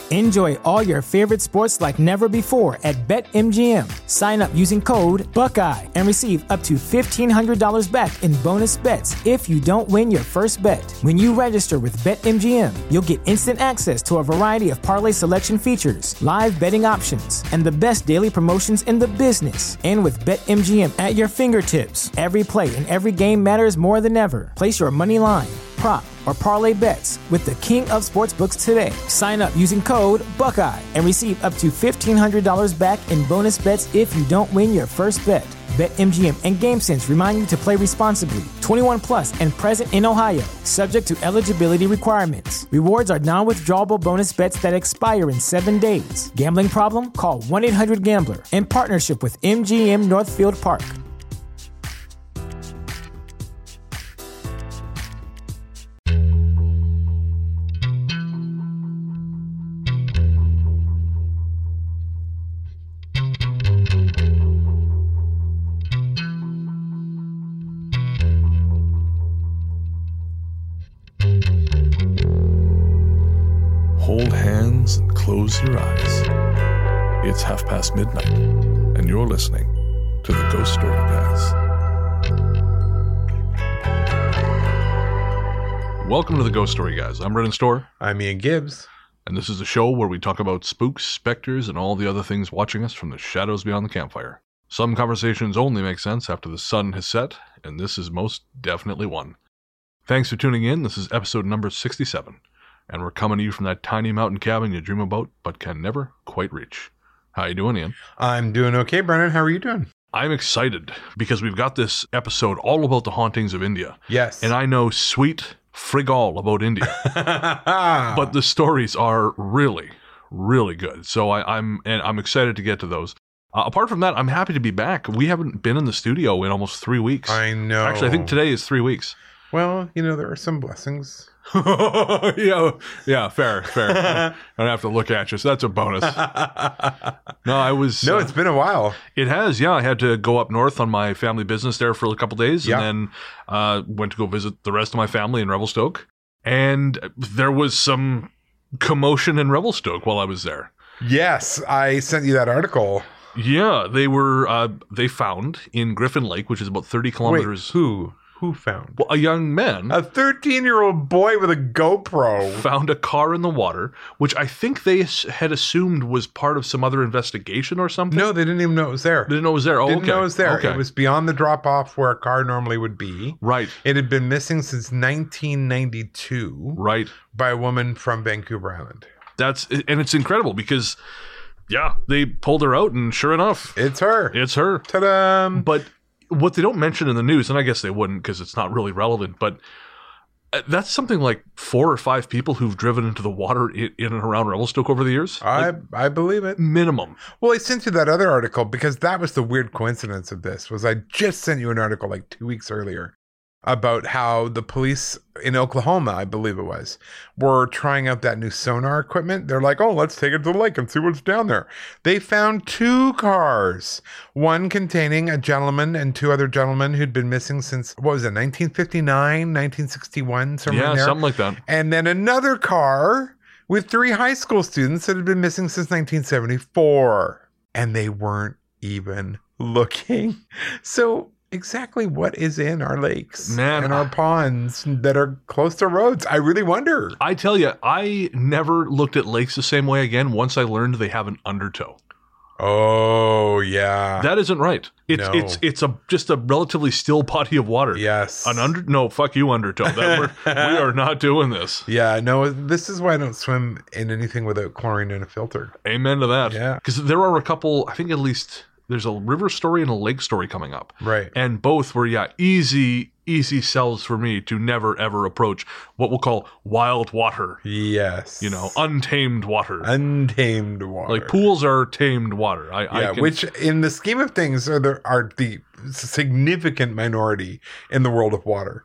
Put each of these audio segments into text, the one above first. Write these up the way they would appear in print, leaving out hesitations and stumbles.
Enjoy all your favorite sports like never before at BetMGM. Sign up using code Buckeye and receive up to $1,500 back in bonus bets if you don't win your first bet. When you register with BetMGM, you'll get instant access to a variety of parlay selection features, live betting options, and the best daily promotions in the business. And with BetMGM at your fingertips, every play and every game matters more than ever. Place your money line, prop, or parlay bets with the king of sportsbooks today. Sign up using code Buckeye and receive up to $1,500 back in bonus bets if you don't win your first bet. BetMGM and GameSense remind you to play responsibly. 21 plus and present in Ohio, subject to eligibility requirements. Rewards are non-withdrawable bonus bets that expire in 7 days. Gambling problem? Call 1-800-GAMBLER. In partnership with MGM Northfield Park. Hold hands and close your eyes. It's midnight, and you're listening to the Ghost Story Guys. Welcome to the Ghost Story Guys. I'm Brendan Storr. I'm Ian Gibbs. And this is a show where we talk about spooks, specters, and all the other things watching us from the shadows beyond the campfire. Some conversations only make sense after the sun has set, and this is most definitely one. Thanks for tuning in. This is episode number 67. And we're coming to you from that tiny mountain cabin you dream about, but can never quite reach. How you doing, Ian? I'm doing okay, Brennan. How are you doing? I'm excited because we've got this episode all about the hauntings of India. Yes. And I know sweet frig all about India. But the stories are really, really good. So I'm excited to get to those. Apart from that, I'm happy to be back. We haven't been in the studio in almost 3 weeks. I know. Actually, I think today is 3 weeks. Well, there are some blessings. yeah, fair. I don't have to look at you, so that's a bonus. No, it's been a while. It has, yeah. I had to go up north on my family business there for a couple days, and then went to go visit the rest of my family in Revelstoke. And there was some commotion in Revelstoke while I was there. Yes, I sent you that article. Yeah, they found in Griffin Lake, which is about 30 kilometers. Wait, Who found? Well, a young man. A 13-year-old boy with a GoPro. Found a car in the water, which I think they had assumed was part of some other investigation or something. No, they didn't even know it was there. Didn't know it was there? Oh, didn't know it was there. Okay. It was beyond the drop-off where a car normally would be. Right. It had been missing since 1992. Right. By a woman from Vancouver Island. And it's incredible because, yeah, they pulled her out and sure enough. It's her. Ta-da! But what they don't mention in the news, and I guess they wouldn't because it's not really relevant, but that's something like 4 or 5 people who've driven into the water in and around Revelstoke over the years. I believe it. Minimum. Well, I sent you that other article because that was the weird coincidence of this, was I just sent you an article like 2 weeks earlier about how the police in Oklahoma, I believe it was, were trying out that new sonar equipment. They're like, oh, let's take it to the lake and see what's down there. They found 2 cars, one containing a gentleman and 2 other gentlemen who'd been missing since, 1959, 1961, somewhere in there. Yeah, something like that. And then another car with 3 high school students that had been missing since 1974. And they weren't even looking. So exactly what is in our lakes and our ponds that are close to roads? I really wonder. I tell you, I never looked at lakes the same way again once I learned they have an undertow. Oh, yeah. That isn't right. It's just a relatively still body of water. Yes. No, fuck you, undertow. We are not doing this. Yeah, no, this is why I don't swim in anything without chlorine and a filter. Amen to that. Yeah. Because there are a couple, I think at least there's a river story and a lake story coming up. Right. And both were, easy sells for me to never, ever approach what we'll call wild water. Yes. Untamed water. Untamed water. Like pools are tamed water. Which in the scheme of things are the significant minority in the world of water.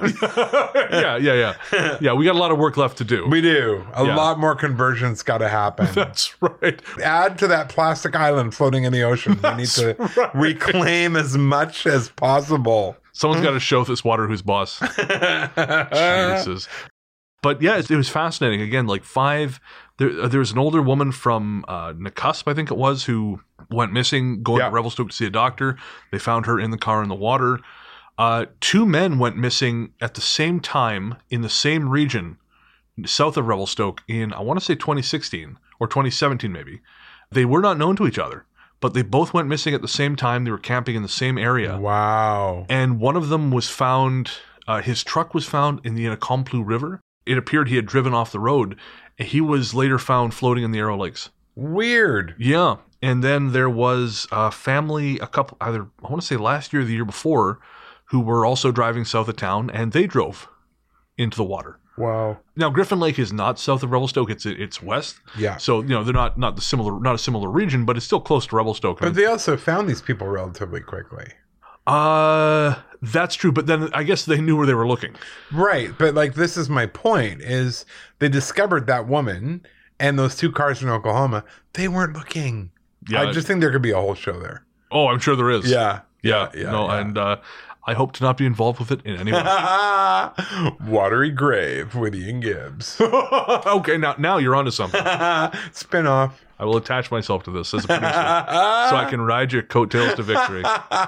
Yeah. Yeah, we got a lot of work left to do. We do. A lot more conversions got to happen. That's right. Add to that plastic island floating in the ocean. We need to reclaim as much as possible. Someone's got to show this water who's boss. Jesus. But yeah, it was fascinating. Again, like there was an older woman from Nakusp, I think it was, who went missing, going to Revelstoke to see a doctor. They found her in the car in the water. 2 men went missing at the same time in the same region, south of Revelstoke, in, I want to say 2016 or 2017 maybe. They were not known to each other, but they both went missing at the same time. They were camping in the same area. Wow. And one of them was found, his truck was found in the Inakomplu River. It appeared he had driven off the road. He was later found floating in the Arrow Lakes. Weird. Yeah. And then there was a family, I want to say last year or the year before, who were also driving south of town, and they drove into the water. Wow. Now, Griffin Lake is not south of Revelstoke; it's west. Yeah. So they're not a similar region, but it's still close to Revelstoke. But they also found these people relatively quickly. That's true. But then I guess they knew where they were looking. Right. But like, this is my point: is they discovered that woman and those 2 cars in Oklahoma. They weren't looking. Yeah. I just think there could be a whole show there. Oh, I'm sure there is. Yeah. And I hope to not be involved with it in any way. Watery Grave with Ian Gibbs. Okay, now you're onto something. Spin-off. I will attach myself to this as a producer so I can ride your coattails to victory.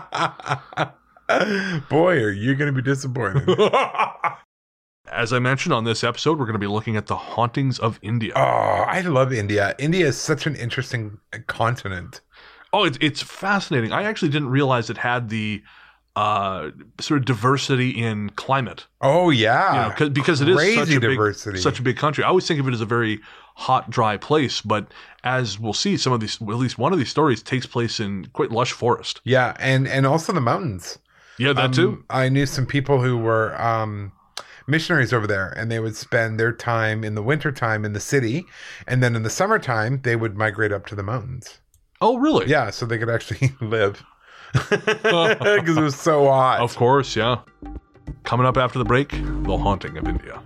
Boy, are you going to be disappointed. As I mentioned on this episode, we're going to be looking at the hauntings of India. Oh, I love India. India is such an interesting continent. Oh, it's fascinating. I actually didn't realize it had the sort of diversity in climate. Oh, yeah. Because it is such a big country. I always think of it as a very hot, dry place, but as we'll see, some of these, at least one of these stories takes place in quite lush forest. Yeah, and also the mountains. Yeah, that too. I knew some people who were missionaries over there, and they would spend their time in the wintertime in the city, and then in the summertime, they would migrate up to the mountains. Oh, really? Yeah, so they could actually live. Because it was so hot. Of course, yeah. Coming up after the break, The Haunting of India.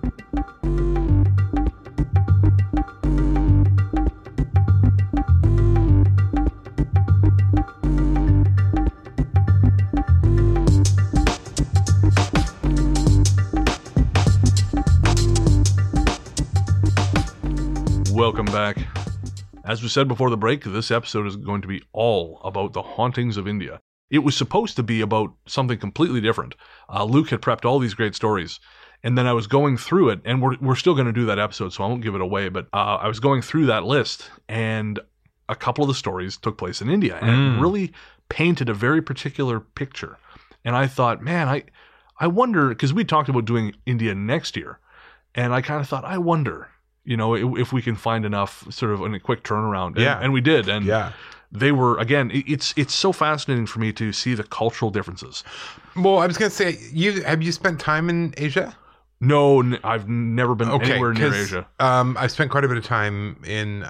Welcome back. As we said before the break, this episode is going to be all about the hauntings of India. It was supposed to be about something completely different. Luke had prepped all these great stories, and then I was going through it, and we're still going to do that episode, so I won't give it away, but I was going through that list, and a couple of the stories took place in India, and it really painted a very particular picture. And I thought, man, I wonder, because we talked about doing India next year, and I kind of thought, I wonder, if we can find enough sort of in a quick turnaround. And we did. And they were, again, it's so fascinating for me to see the cultural differences. Well, I was going to say, have you spent time in Asia? No, I've never been anywhere near Asia. I've spent quite a bit of time in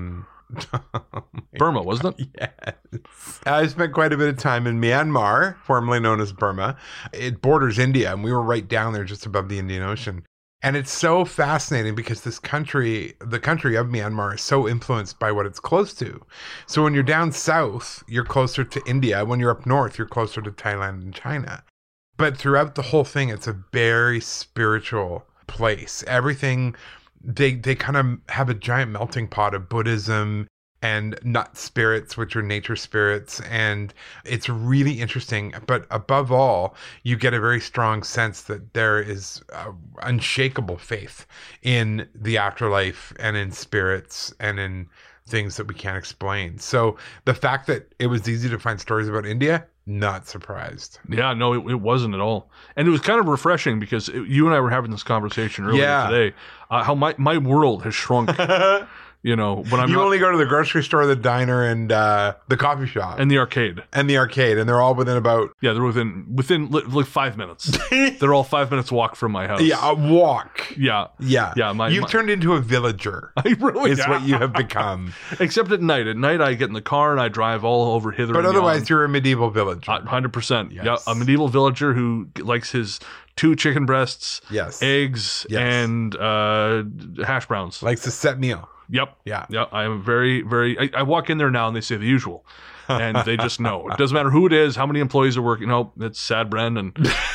Burma, wasn't it? Yes. I spent quite a bit of time in Myanmar, formerly known as Burma. It borders India, and we were right down there just above the Indian Ocean. And it's so fascinating because the country of Myanmar is so influenced by what it's close to. So when you're down south, you're closer to India. When you're up north, you're closer to Thailand and China. But throughout the whole thing, it's a very spiritual place. Everything, they kind of have a giant melting pot of Buddhism and nut spirits, which are nature spirits. And it's really interesting. But above all, you get a very strong sense that there is unshakable faith in the afterlife and in spirits and in things that we can't explain. So the fact that it was easy to find stories about India, not surprised. Yeah, no, it wasn't at all. And it was kind of refreshing because you and I were having this conversation earlier today, how my world has shrunk. When I'm only go to the grocery store, the diner, and the coffee shop, and the arcade, and they're all within about they're within like 5 minutes. They're all 5 minutes walk from my house. Yeah, a walk. Yeah. You've turned into a villager. I really is what you have become. Except at night. At night, I get in the car and I drive all over hither. But otherwise, you're a medieval villager. 100%. Yes. Yeah, a medieval villager who likes his 2 chicken breasts, eggs, and hash browns. Likes a set meal. Yep. Yeah. I am very, very. I walk in there now and they say the usual, and they just know. It doesn't matter who it is, how many employees are working. No, it's Sad Bren and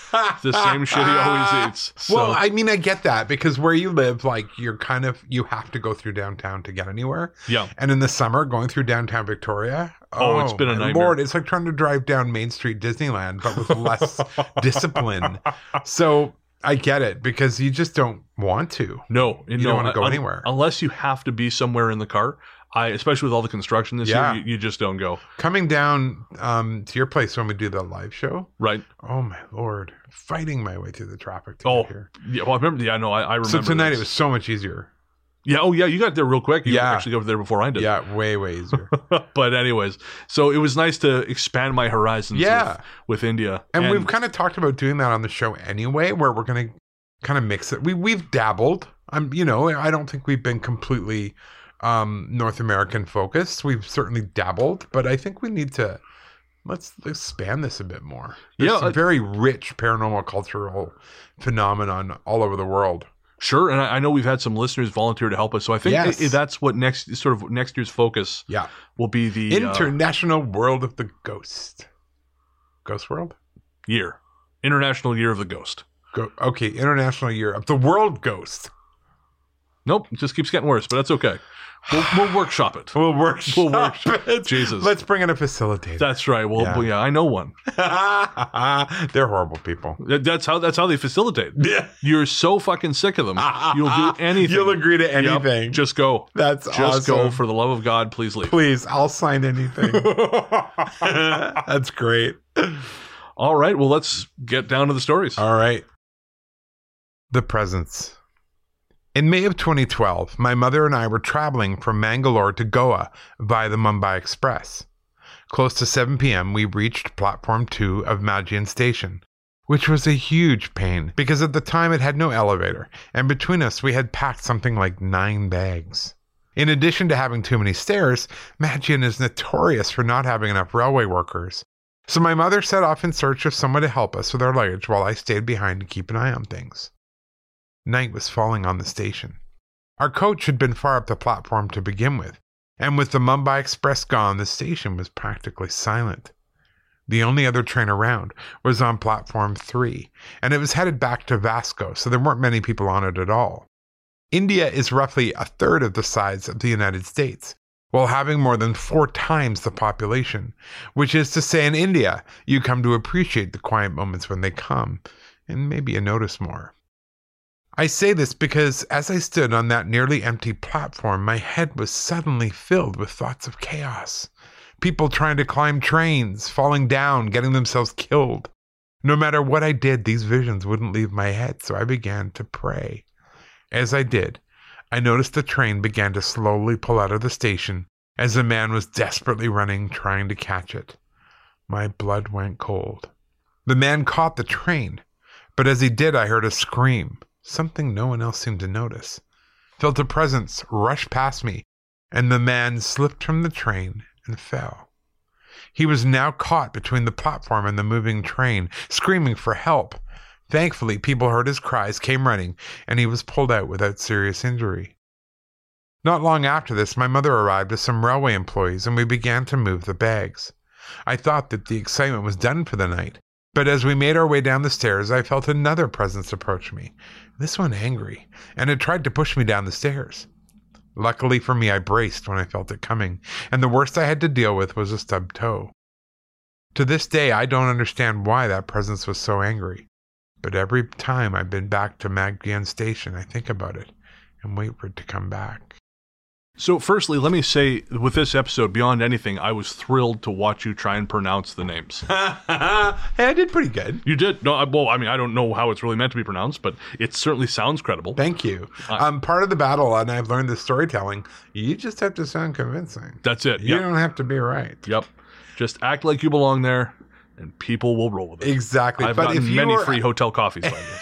the same shit he always eats. So. Well, I mean, I get that because where you live, like you have to go through downtown to get anywhere. Yeah. And in the summer, going through downtown Victoria. Oh, it's been a nightmare. Lord, it's like trying to drive down Main Street Disneyland, but with less discipline. So I get it because you just don't want to. No, you don't want to go anywhere. Unless you have to be somewhere in the car. Especially with all the construction this year, you just don't go. Coming down to your place when we do the live show. Right. Oh, my Lord. Fighting my way through the traffic to get here. Yeah, well, I remember. Yeah, no, I remember. So tonight it was so much easier. Yeah. Oh, yeah. You got there real quick. You actually got there before I did. Yeah, way easier. But anyways, so it was nice to expand my horizons with India. And we've kind of talked about doing that on the show anyway, where we're going to kind of mix it. We've dabbled. I don't think we've been completely North American focused. We've certainly dabbled, but I think we need to let's expand this a bit more. There's some very rich paranormal cultural phenomenon all over the world. Sure, and I know we've had some listeners volunteer to help us, so I think that's what next year's focus will be the International World of the Ghost. Ghost World? International Year of the Ghost. International Year of the World Ghost. Nope, it just keeps getting worse, but that's okay. We'll workshop it. We'll workshop it. Jesus. Let's bring in a facilitator. That's right. Well, I know one. They're horrible people. That's how they facilitate. Yeah. You're so fucking sick of them. You'll do anything. You'll agree to anything. Yep. Just go. That's awesome. Just go. For the love of God, please leave. Please, I'll sign anything. That's great. All right. Well, let's get down to the stories. All right. The Presence. In May of 2012, my mother and I were traveling from Mangalore to Goa via the Mumbai Express. Close to 7 p.m., we reached Platform 2 of Madhyan Station, which was a huge pain because at the time it had no elevator, and between us we had packed something like 9 bags. In addition to having too many stairs, Madhyan is notorious for not having enough railway workers. So my mother set off in search of someone to help us with our luggage while I stayed behind to keep an eye on things. Night was falling on the station. Our coach had been far up the platform to begin with, and with the Mumbai Express gone, the station was practically silent. The only other train around was on Platform 3, and it was headed back to Vasco, so there weren't many people on it at all. India is roughly a third of the size of the United States, while having more than 4 times the population, which is to say in India, you come to appreciate the quiet moments when they come, and maybe you notice more. I say this because as I stood on that nearly empty platform, my head was suddenly filled with thoughts of chaos. People trying to climb trains, falling down, getting themselves killed. No matter what I did, these visions wouldn't leave my head, so I began to pray. As I did, I noticed the train began to slowly pull out of the station as a man was desperately running, trying to catch it. My blood went cold. The man caught the train, but as he did, I heard a scream. Something no one else seemed to notice. Felt a presence rush past me, and the man slipped from the train and fell. He was now caught between the platform and the moving train, screaming for help. Thankfully, people heard his cries, came running, and he was pulled out without serious injury. Not long after this, my mother arrived with some railway employees, and we began to move the bags. I thought that the excitement was done for the night, but as we made our way down the stairs, I felt another presence approach me. This one angry, and it tried to push me down the stairs. Luckily for me, I braced when I felt it coming, and the worst I had to deal with was a stubbed toe. To this day, I don't understand why that presence was so angry, but every time I've been back to Madhyan Station, I think about it and wait for it to come back. So firstly, let me say, with this episode, beyond anything, I was thrilled to watch you try and pronounce the names. Hey, I did pretty good. You did? No, I don't know how it's really meant to be pronounced, but it certainly sounds credible. Thank you. Part of the battle, and I've learned this storytelling, you just have to sound convincing. That's it. You don't have to be right. Yep. Just act like you belong there, and people will roll with it. Exactly. I've gotten many free hotel coffees by this.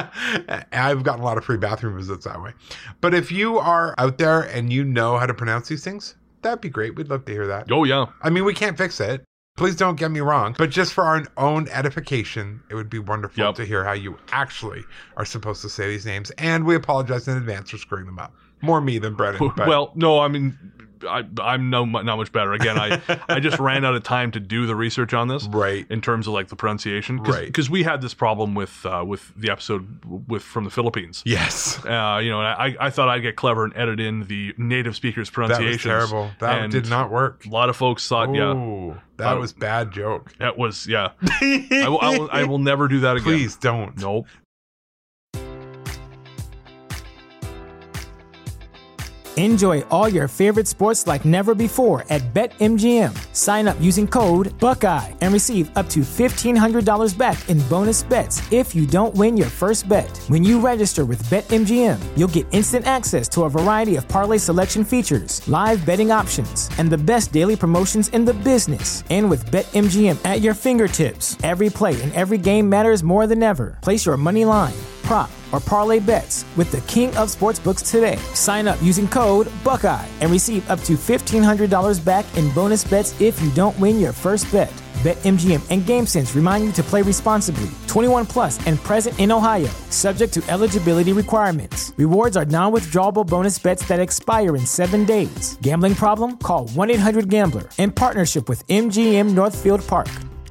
I've gotten a lot of free bathroom visits that way. But if you are out there and you know how to pronounce these things, that'd be great. We'd love to hear that. Oh, yeah. I mean, we can't fix it. Please don't get me wrong. But just for our own edification, it would be wonderful to hear how you actually are supposed to say these names. And we apologize in advance for screwing them up. More me than Brennan. But. Well, no, I mean, I'm not much better. Again, I just ran out of time to do the research on this, right? In terms of like the pronunciation, right? Because we had this problem with the episode from the Philippines. Yes. And I thought I'd get clever and edit in the native speakers' pronunciations. That was terrible. That did not work. A lot of folks thought, that was bad joke. That was, yeah. I will never do that again. Please don't. Nope. Enjoy all your favorite sports like never before at BetMGM. Sign up using code Buckeye and receive up to $1,500 back in bonus bets if you don't win your first bet. When you register with BetMGM, you'll get instant access to a variety of parlay selection features, live betting options, and the best daily promotions in the business. And with BetMGM at your fingertips, every play and every game matters more than ever. Place your money line, prop, or parlay bets with the king of sportsbooks today. Sign up using code Buckeye and receive up to $1,500 back in bonus bets if you don't win your first bet. BetMGM and GameSense remind you to play responsibly. 21 plus and present in Ohio, subject to eligibility requirements. Rewards are non-withdrawable bonus bets that expire in 7 days. Gambling problem? Call 1-800-GAMBLER in partnership with MGM Northfield Park.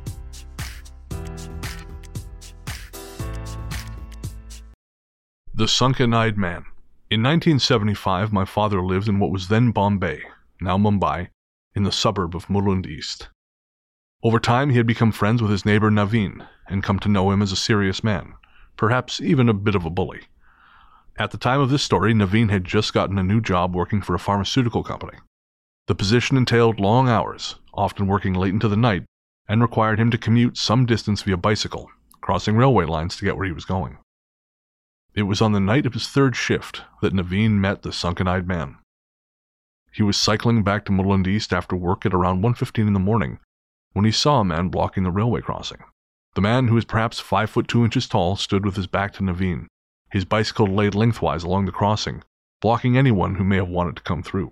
The Sunken-Eyed Man. In 1975, my father lived in what was then Bombay, now Mumbai, in the suburb of Mulund East. Over time, he had become friends with his neighbor Naveen and come to know him as a serious man, perhaps even a bit of a bully. At the time of this story, Naveen had just gotten a new job working for a pharmaceutical company. The position entailed long hours, often working late into the night, and required him to commute some distance via bicycle, crossing railway lines to get where he was going. It was on the night of his third shift that Naveen met the Sunken-Eyed Man. He was cycling back to Mulund East after work at around 1:15 in the morning when he saw a man blocking the railway crossing. The man, who was perhaps 5 foot 2 inches tall, stood with his back to Naveen, his bicycle laid lengthwise along the crossing, blocking anyone who may have wanted to come through.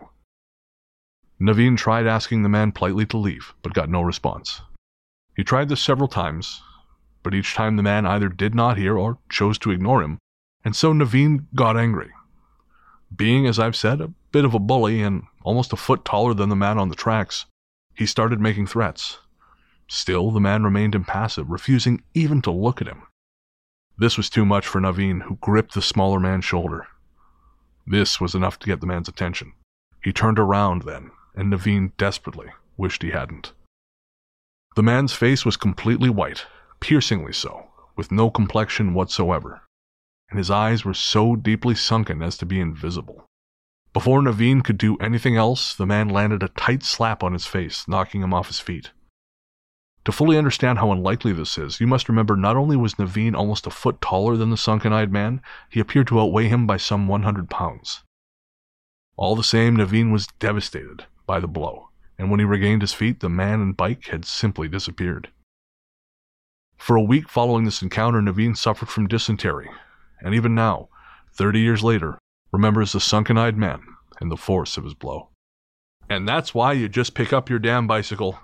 Naveen tried asking the man politely to leave, but got no response. He tried this several times, but each time the man either did not hear or chose to ignore him, and so Naveen got angry. Being, as I've said, a bit of a bully and almost a foot taller than the man on the tracks, he started making threats. Still, the man remained impassive, refusing even to look at him. This was too much for Naveen, who gripped the smaller man's shoulder. This was enough to get the man's attention. He turned around then, and Naveen desperately wished he hadn't. The man's face was completely white, piercingly so, with no complexion whatsoever, and his eyes were so deeply sunken as to be invisible. Before Naveen could do anything else, the man landed a tight slap on his face, knocking him off his feet. To fully understand how unlikely this is, you must remember not only was Naveen almost a foot taller than the Sunken-Eyed Man, he appeared to outweigh him by some 100 pounds. All the same, Naveen was devastated by the blow, and when he regained his feet, the man and bike had simply disappeared. For a week following this encounter, Naveen suffered from dysentery, and even now, 30 years later, remembers the Sunken-Eyed Man and the force of his blow. And that's why you just pick up your damn bicycle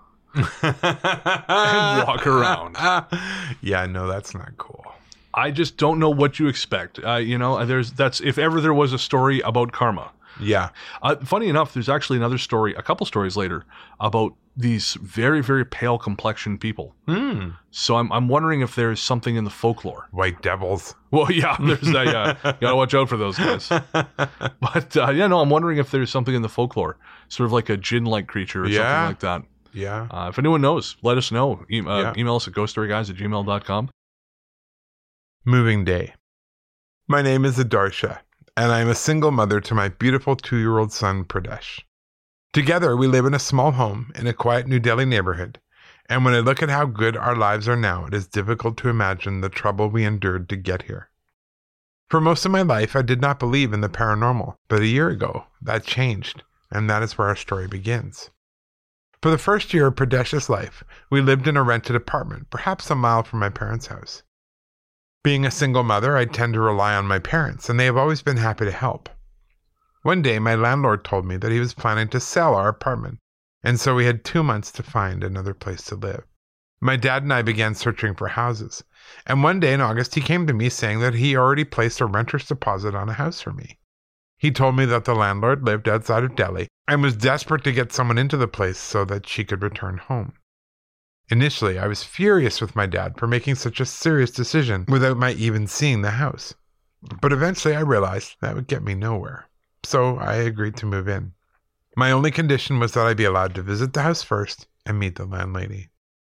and walk around. Yeah, no, that's not cool. I just don't know what you expect. That's if ever there was a story about karma. Yeah. Funny enough, there's actually another story, a couple stories later, about these very, very pale complexion people. So I'm wondering if there's something in the folklore. White devils. Well, yeah, there's that. Gotta watch out for those guys. But I'm wondering if there's something in the folklore, sort of like a djinn-like creature or something like that. Yeah. If anyone knows, let us know. Email us at ghoststoryguys@gmail.com. Moving day. My name is Adarsha, and I am a single mother to my beautiful 2-year-old son, Pradesh. Together, we live in a small home in a quiet New Delhi neighborhood, and when I look at how good our lives are now, it is difficult to imagine the trouble we endured to get here. For most of my life, I did not believe in the paranormal, but a year ago, that changed, and that is where our story begins. For the first year of Pradesh's life, we lived in a rented apartment, perhaps a mile from my parents' house. Being a single mother, I tend to rely on my parents, and they have always been happy to help. One day, my landlord told me that he was planning to sell our apartment, and so we had 2 months to find another place to live. My dad and I began searching for houses, and one day in August, he came to me saying that he already placed a renter's deposit on a house for me. He told me that the landlord lived outside of Delhi and was desperate to get someone into the place so that she could return home. Initially, I was furious with my dad for making such a serious decision without my even seeing the house. But eventually I realized that would get me nowhere. So I agreed to move in. My only condition was that I be allowed to visit the house first and meet the landlady.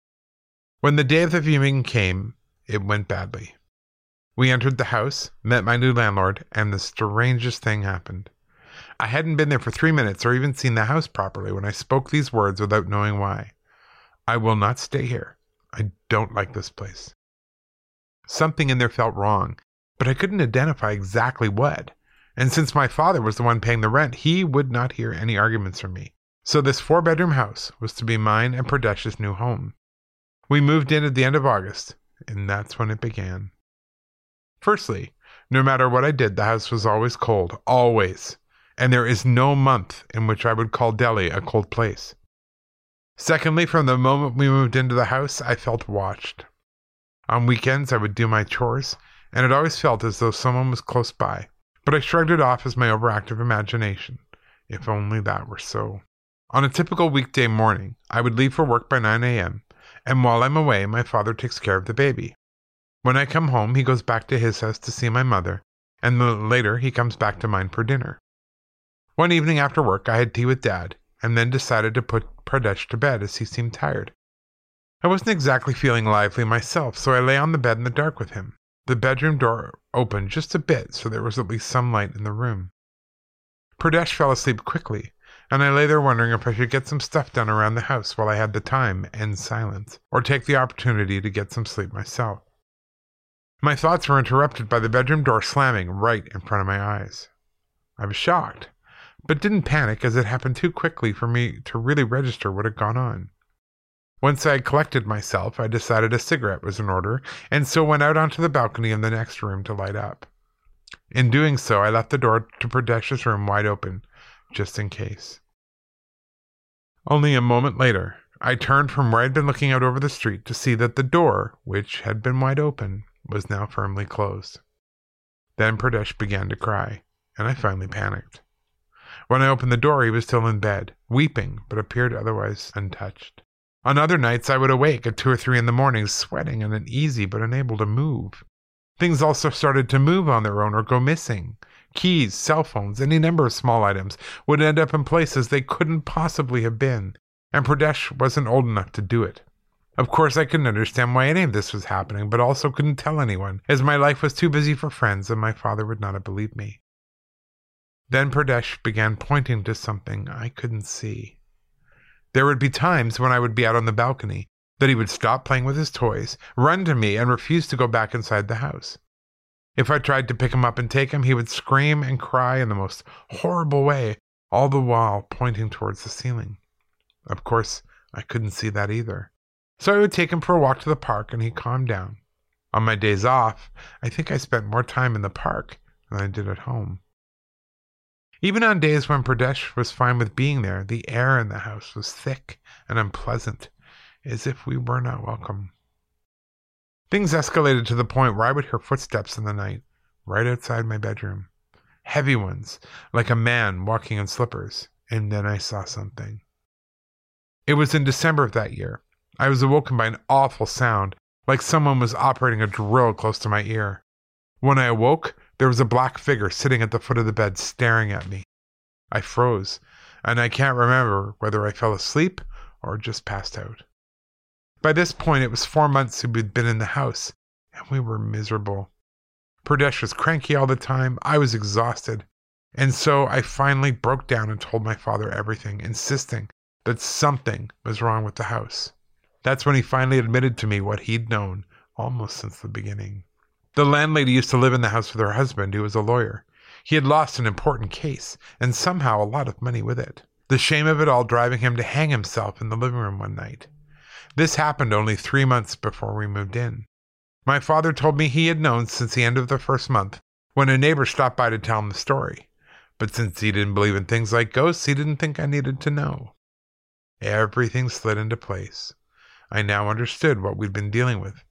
When the day of the viewing came, it went badly. We entered the house, met my new landlord, and the strangest thing happened. I hadn't been there for 3 minutes or even seen the house properly when I spoke these words without knowing why. I will not stay here. I don't like this place. Something in there felt wrong, but I couldn't identify exactly what. And since my father was the one paying the rent, he would not hear any arguments from me. So this 4-bedroom house was to be mine and Pradesh's new home. We moved in at the end of August, and that's when it began. Firstly, no matter what I did, the house was always cold, always. And there is no month in which I would call Delhi a cold place. Secondly, from the moment we moved into the house, I felt watched. On weekends, I would do my chores, and it always felt as though someone was close by. But I shrugged it off as my overactive imagination. If only that were so. On a typical weekday morning, I would leave for work by 9 a.m., and while I'm away, my father takes care of the baby. When I come home, he goes back to his house to see my mother, and later he comes back to mine for dinner. One evening after work, I had tea with Dad, and then decided to put Pradesh to bed as he seemed tired. I wasn't exactly feeling lively myself, so I lay on the bed in the dark with him. The bedroom door opened just a bit, so there was at least some light in the room. Pradesh fell asleep quickly, and I lay there wondering if I should get some stuff done around the house while I had the time and silence, or take the opportunity to get some sleep myself. My thoughts were interrupted by the bedroom door slamming right in front of my eyes. I was shocked, but didn't panic as it happened too quickly for me to really register what had gone on. Once I had collected myself, I decided a cigarette was in order, and so went out onto the balcony in the next room to light up. In doing so, I left the door to Pradesh's room wide open, just in case. Only a moment later, I turned from where I'd been looking out over the street to see that the door, which had been wide open, was now firmly closed. Then Pradesh began to cry, and I finally panicked. When I opened the door, he was still in bed, weeping, but appeared otherwise untouched. On other nights, I would awake at 2 or 3 in the morning, sweating and uneasy, but unable to move. Things also started to move on their own or go missing. Keys, cell phones, any number of small items would end up in places they couldn't possibly have been, and Pradesh wasn't old enough to do it. Of course, I couldn't understand why any of this was happening, but also couldn't tell anyone, as my life was too busy for friends and my father would not have believed me. Then Pradesh began pointing to something I couldn't see. There would be times when I would be out on the balcony that he would stop playing with his toys, run to me, and refuse to go back inside the house. If I tried to pick him up and take him, he would scream and cry in the most horrible way, all the while pointing towards the ceiling. Of course, I couldn't see that either. So I would take him for a walk to the park, and he calmed down. On my days off, I think I spent more time in the park than I did at home. Even on days when Pradesh was fine with being there, the air in the house was thick and unpleasant, as if we were not welcome. Things escalated to the point where I would hear footsteps in the night, right outside my bedroom. Heavy ones, like a man walking in slippers, and then I saw something. It was in December of that year. I was awoken by an awful sound, like someone was operating a drill close to my ear. When I awoke, there was a black figure sitting at the foot of the bed staring at me. I froze, and I can't remember whether I fell asleep or just passed out. By this point, it was 4 months we'd been in the house, and we were miserable. Pradesh was cranky all the time, I was exhausted, and so I finally broke down and told my father everything, insisting that something was wrong with the house. That's when he finally admitted to me what he'd known almost since the beginning. The landlady used to live in the house with her husband, who was a lawyer. He had lost an important case, and somehow a lot of money with it. The shame of it all driving him to hang himself in the living room one night. This happened only 3 months before we moved in. My father told me he had known since the end of the first month, when a neighbor stopped by to tell him the story. But since he didn't believe in things like ghosts, he didn't think I needed to know. Everything slid into place. I now understood what we'd been dealing with.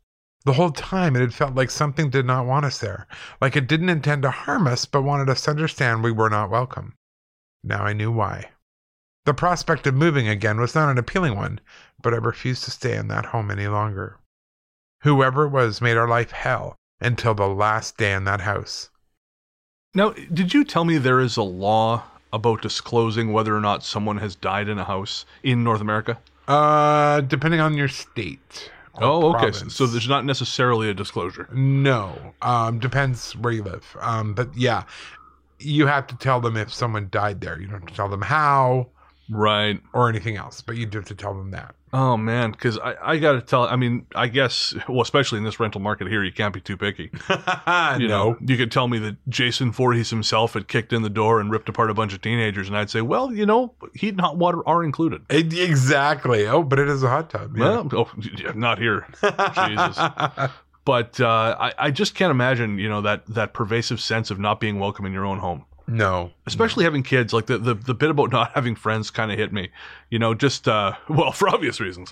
The whole time it had felt like something did not want us there, like it didn't intend to harm us, but wanted us to understand we were not welcome. Now I knew why. The prospect of moving again was not an appealing one, but I refused to stay in that home any longer. Whoever it was made our life hell until the last day in that house. Now, did you tell me there is a law about disclosing whether or not someone has died in a house in North America? Depending on your state. Oh, okay. Province. So there's not necessarily a disclosure. No. Depends where you live. But yeah, you have to tell them if someone died there. You don't have to tell them how. Right. Or anything else, but you do have to tell them that. Oh, man, because I got to tell, I mean, I guess, well, especially in this rental market here, you can't be too picky. You know, you could tell me that Jason Voorhees himself had kicked in the door and ripped apart a bunch of teenagers, and I'd say, well, you know, heat and hot water are included. Exactly. Oh, but it is a hot tub. Yeah. Well, not here. Jesus. But I just can't imagine, you know, that pervasive sense of not being welcome in your own home. No. Especially having kids. Like the bit about not having friends kind of hit me. You know, just, well, for obvious reasons.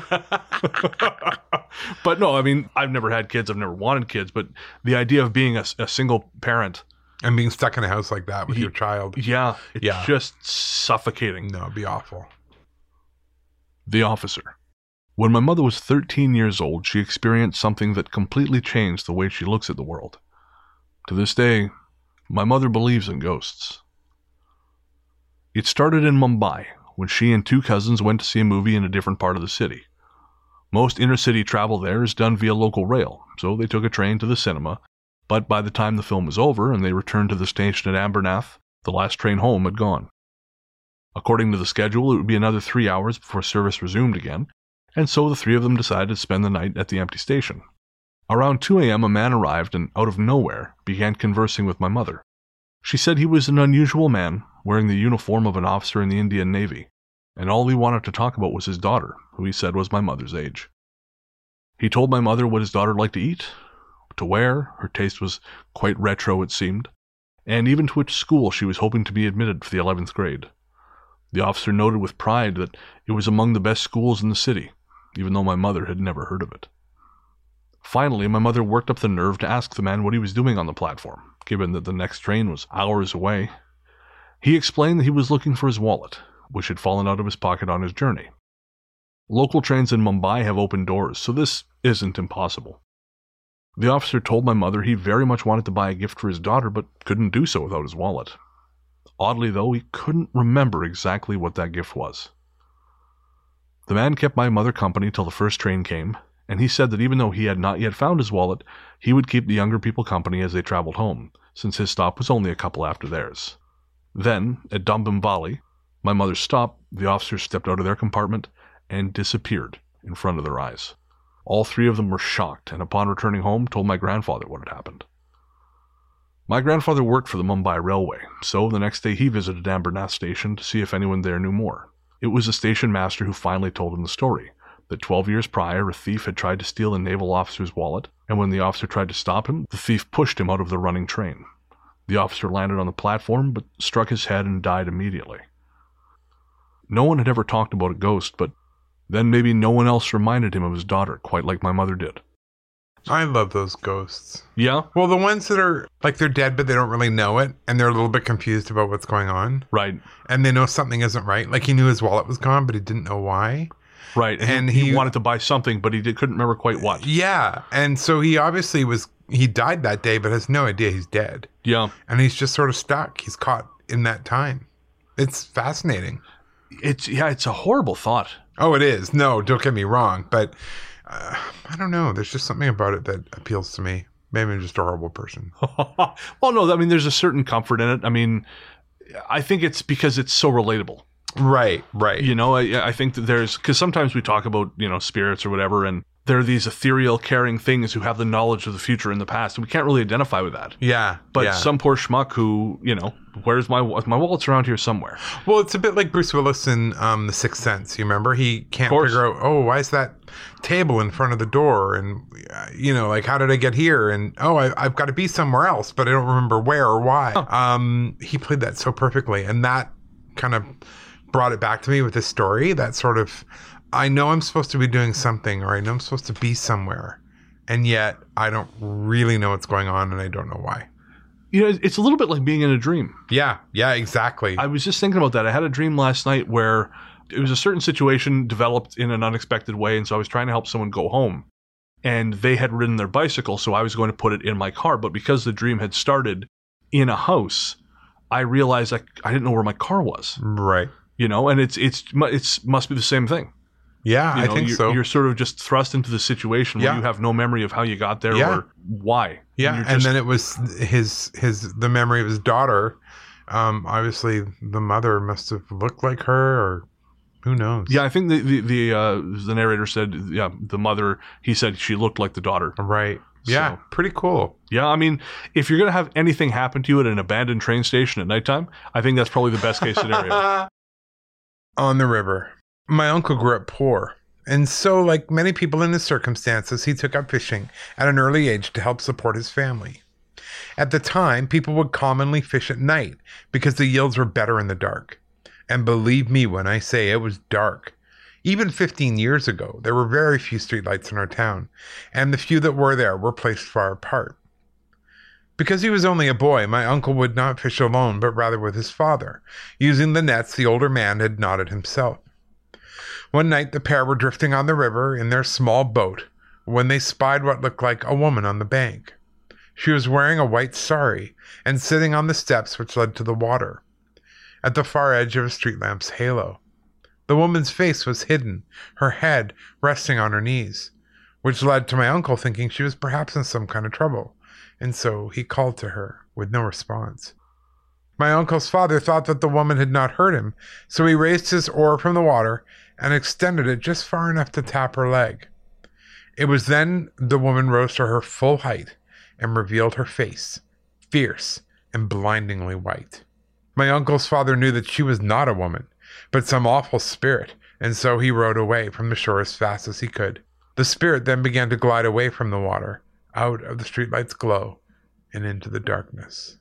But no, I mean, I've never had kids. I've never wanted kids. But the idea of being a single parent. And being stuck in a house like that with your child. Yeah. It's just suffocating. No, it'd be awful. The Officer. When my mother was 13 years old, she experienced something that completely changed the way she looks at the world. To this day, my mother believes in ghosts. It started in Mumbai, when she and two cousins went to see a movie in a different part of the city. Most inner-city travel there is done via local rail, so they took a train to the cinema, but by the time the film was over and they returned to the station at Ambernath, the last train home had gone. According to the schedule, it would be another 3 hours before service resumed again, and so the three of them decided to spend the night at the empty station. Around 2 a.m., a man arrived and, out of nowhere, began conversing with my mother. She said he was an unusual man, wearing the uniform of an officer in the Indian Navy, and all he wanted to talk about was his daughter, who he said was my mother's age. He told my mother what his daughter liked to eat, to wear, her taste was quite retro it seemed, and even to which school she was hoping to be admitted for the 11th grade. The officer noted with pride that it was among the best schools in the city, even though my mother had never heard of it. Finally, my mother worked up the nerve to ask the man what he was doing on the platform, given that the next train was hours away. He explained that he was looking for his wallet, which had fallen out of his pocket on his journey. Local trains in Mumbai have open doors, so this isn't impossible. The officer told my mother he very much wanted to buy a gift for his daughter, but couldn't do so without his wallet. Oddly, though, he couldn't remember exactly what that gift was. The man kept my mother company till the first train came, and he said that even though he had not yet found his wallet, he would keep the younger people company as they traveled home, since his stop was only a couple after theirs. Then, at Dombivli, my mother stopped, the officers stepped out of their compartment, and disappeared in front of their eyes. All three of them were shocked, and upon returning home, told my grandfather what had happened. My grandfather worked for the Mumbai Railway, so the next day he visited Ambernath Station to see if anyone there knew more. It was the station master who finally told him the story, that 12 years prior a thief had tried to steal a naval officer's wallet, and when the officer tried to stop him, the thief pushed him out of the running train. The officer landed on the platform, but struck his head and died immediately. No one had ever talked about a ghost, but then maybe no one else reminded him of his daughter, quite like my mother did. I love those ghosts. Yeah? Well, the ones that are, like, they're dead, but they don't really know it, and they're a little bit confused about what's going on. Right. And they know something isn't right. Like, he knew his wallet was gone, but he didn't know why. Right. And he wanted to buy something, but he couldn't remember quite what. Yeah. And so he obviously he died that day, but has no idea he's dead. Yeah. And he's just sort of stuck. He's caught in that time. It's fascinating. It's a horrible thought. Oh, it is. No, don't get me wrong. But I don't know. There's just something about it that appeals to me. Maybe I'm just a horrible person. Well, no, I mean, there's a certain comfort in it. I mean, I think it's because it's so relatable. Right. You know, I think that because sometimes we talk about, you know, spirits or whatever, and there are these ethereal, caring things who have the knowledge of the future in the past, and we can't really identify with that. Yeah. But some poor schmuck who, you know, where's my wallet's around here somewhere. Well, it's a bit like Bruce Willis in The Sixth Sense. You remember? He can't figure out, why is that table in front of the door? And, you know, like, how did I get here? And, I've got to be somewhere else, but I don't remember where or why. Oh. He played that so perfectly. And that kind of brought it back to me with this story. That sort of, I know I'm supposed to be doing something, or I know I'm supposed to be somewhere, And yet I don't really know what's going on, and I don't know why. It's a little bit like being in a dream. Yeah, exactly. I was just thinking about that. I had a dream last night where it was a certain situation developed in an unexpected way, and so I was trying to help someone go home. And they had ridden their bicycle, so I was going to put it in my car. But because the dream had started in a house, I realized I didn't know where my car was. Right. And it must be the same thing. Yeah, I think so. You're sort of just thrust into the situation where you have no memory of how you got there or why. Yeah, and then it was the memory of his daughter. Obviously, the mother must have looked like her, or who knows? Yeah, I think the narrator said, the mother. He said she looked like the daughter. Right. Yeah, so, pretty cool. Yeah, I mean, if you're gonna have anything happen to you at an abandoned train station at nighttime, I think that's probably the best case scenario. On the river. My uncle grew up poor, and so, like many people in his circumstances, he took up fishing at an early age to help support his family. At the time, people would commonly fish at night because the yields were better in the dark. And believe me when I say it was dark. Even 15 years ago, there were very few streetlights in our town, and the few that were there were placed far apart. Because he was only a boy, my uncle would not fish alone, but rather with his father, using the nets the older man had knotted himself. One night, the pair were drifting on the river in their small boat when they spied what looked like a woman on the bank. She was wearing a white sari and sitting on the steps which led to the water, at the far edge of a street lamp's halo. The woman's face was hidden, her head resting on her knees, which led to my uncle thinking she was perhaps in some kind of trouble, and so he called to her with no response. My uncle's father thought that the woman had not heard him, so he raised his oar from the water and extended it just far enough to tap her leg. It was then the woman rose to her full height and revealed her face, fierce and blindingly white. My uncle's father knew that she was not a woman, but some awful spirit, and so he rowed away from the shore as fast as he could. The spirit then began to glide away from the water, out of the streetlight's glow, and into the darkness.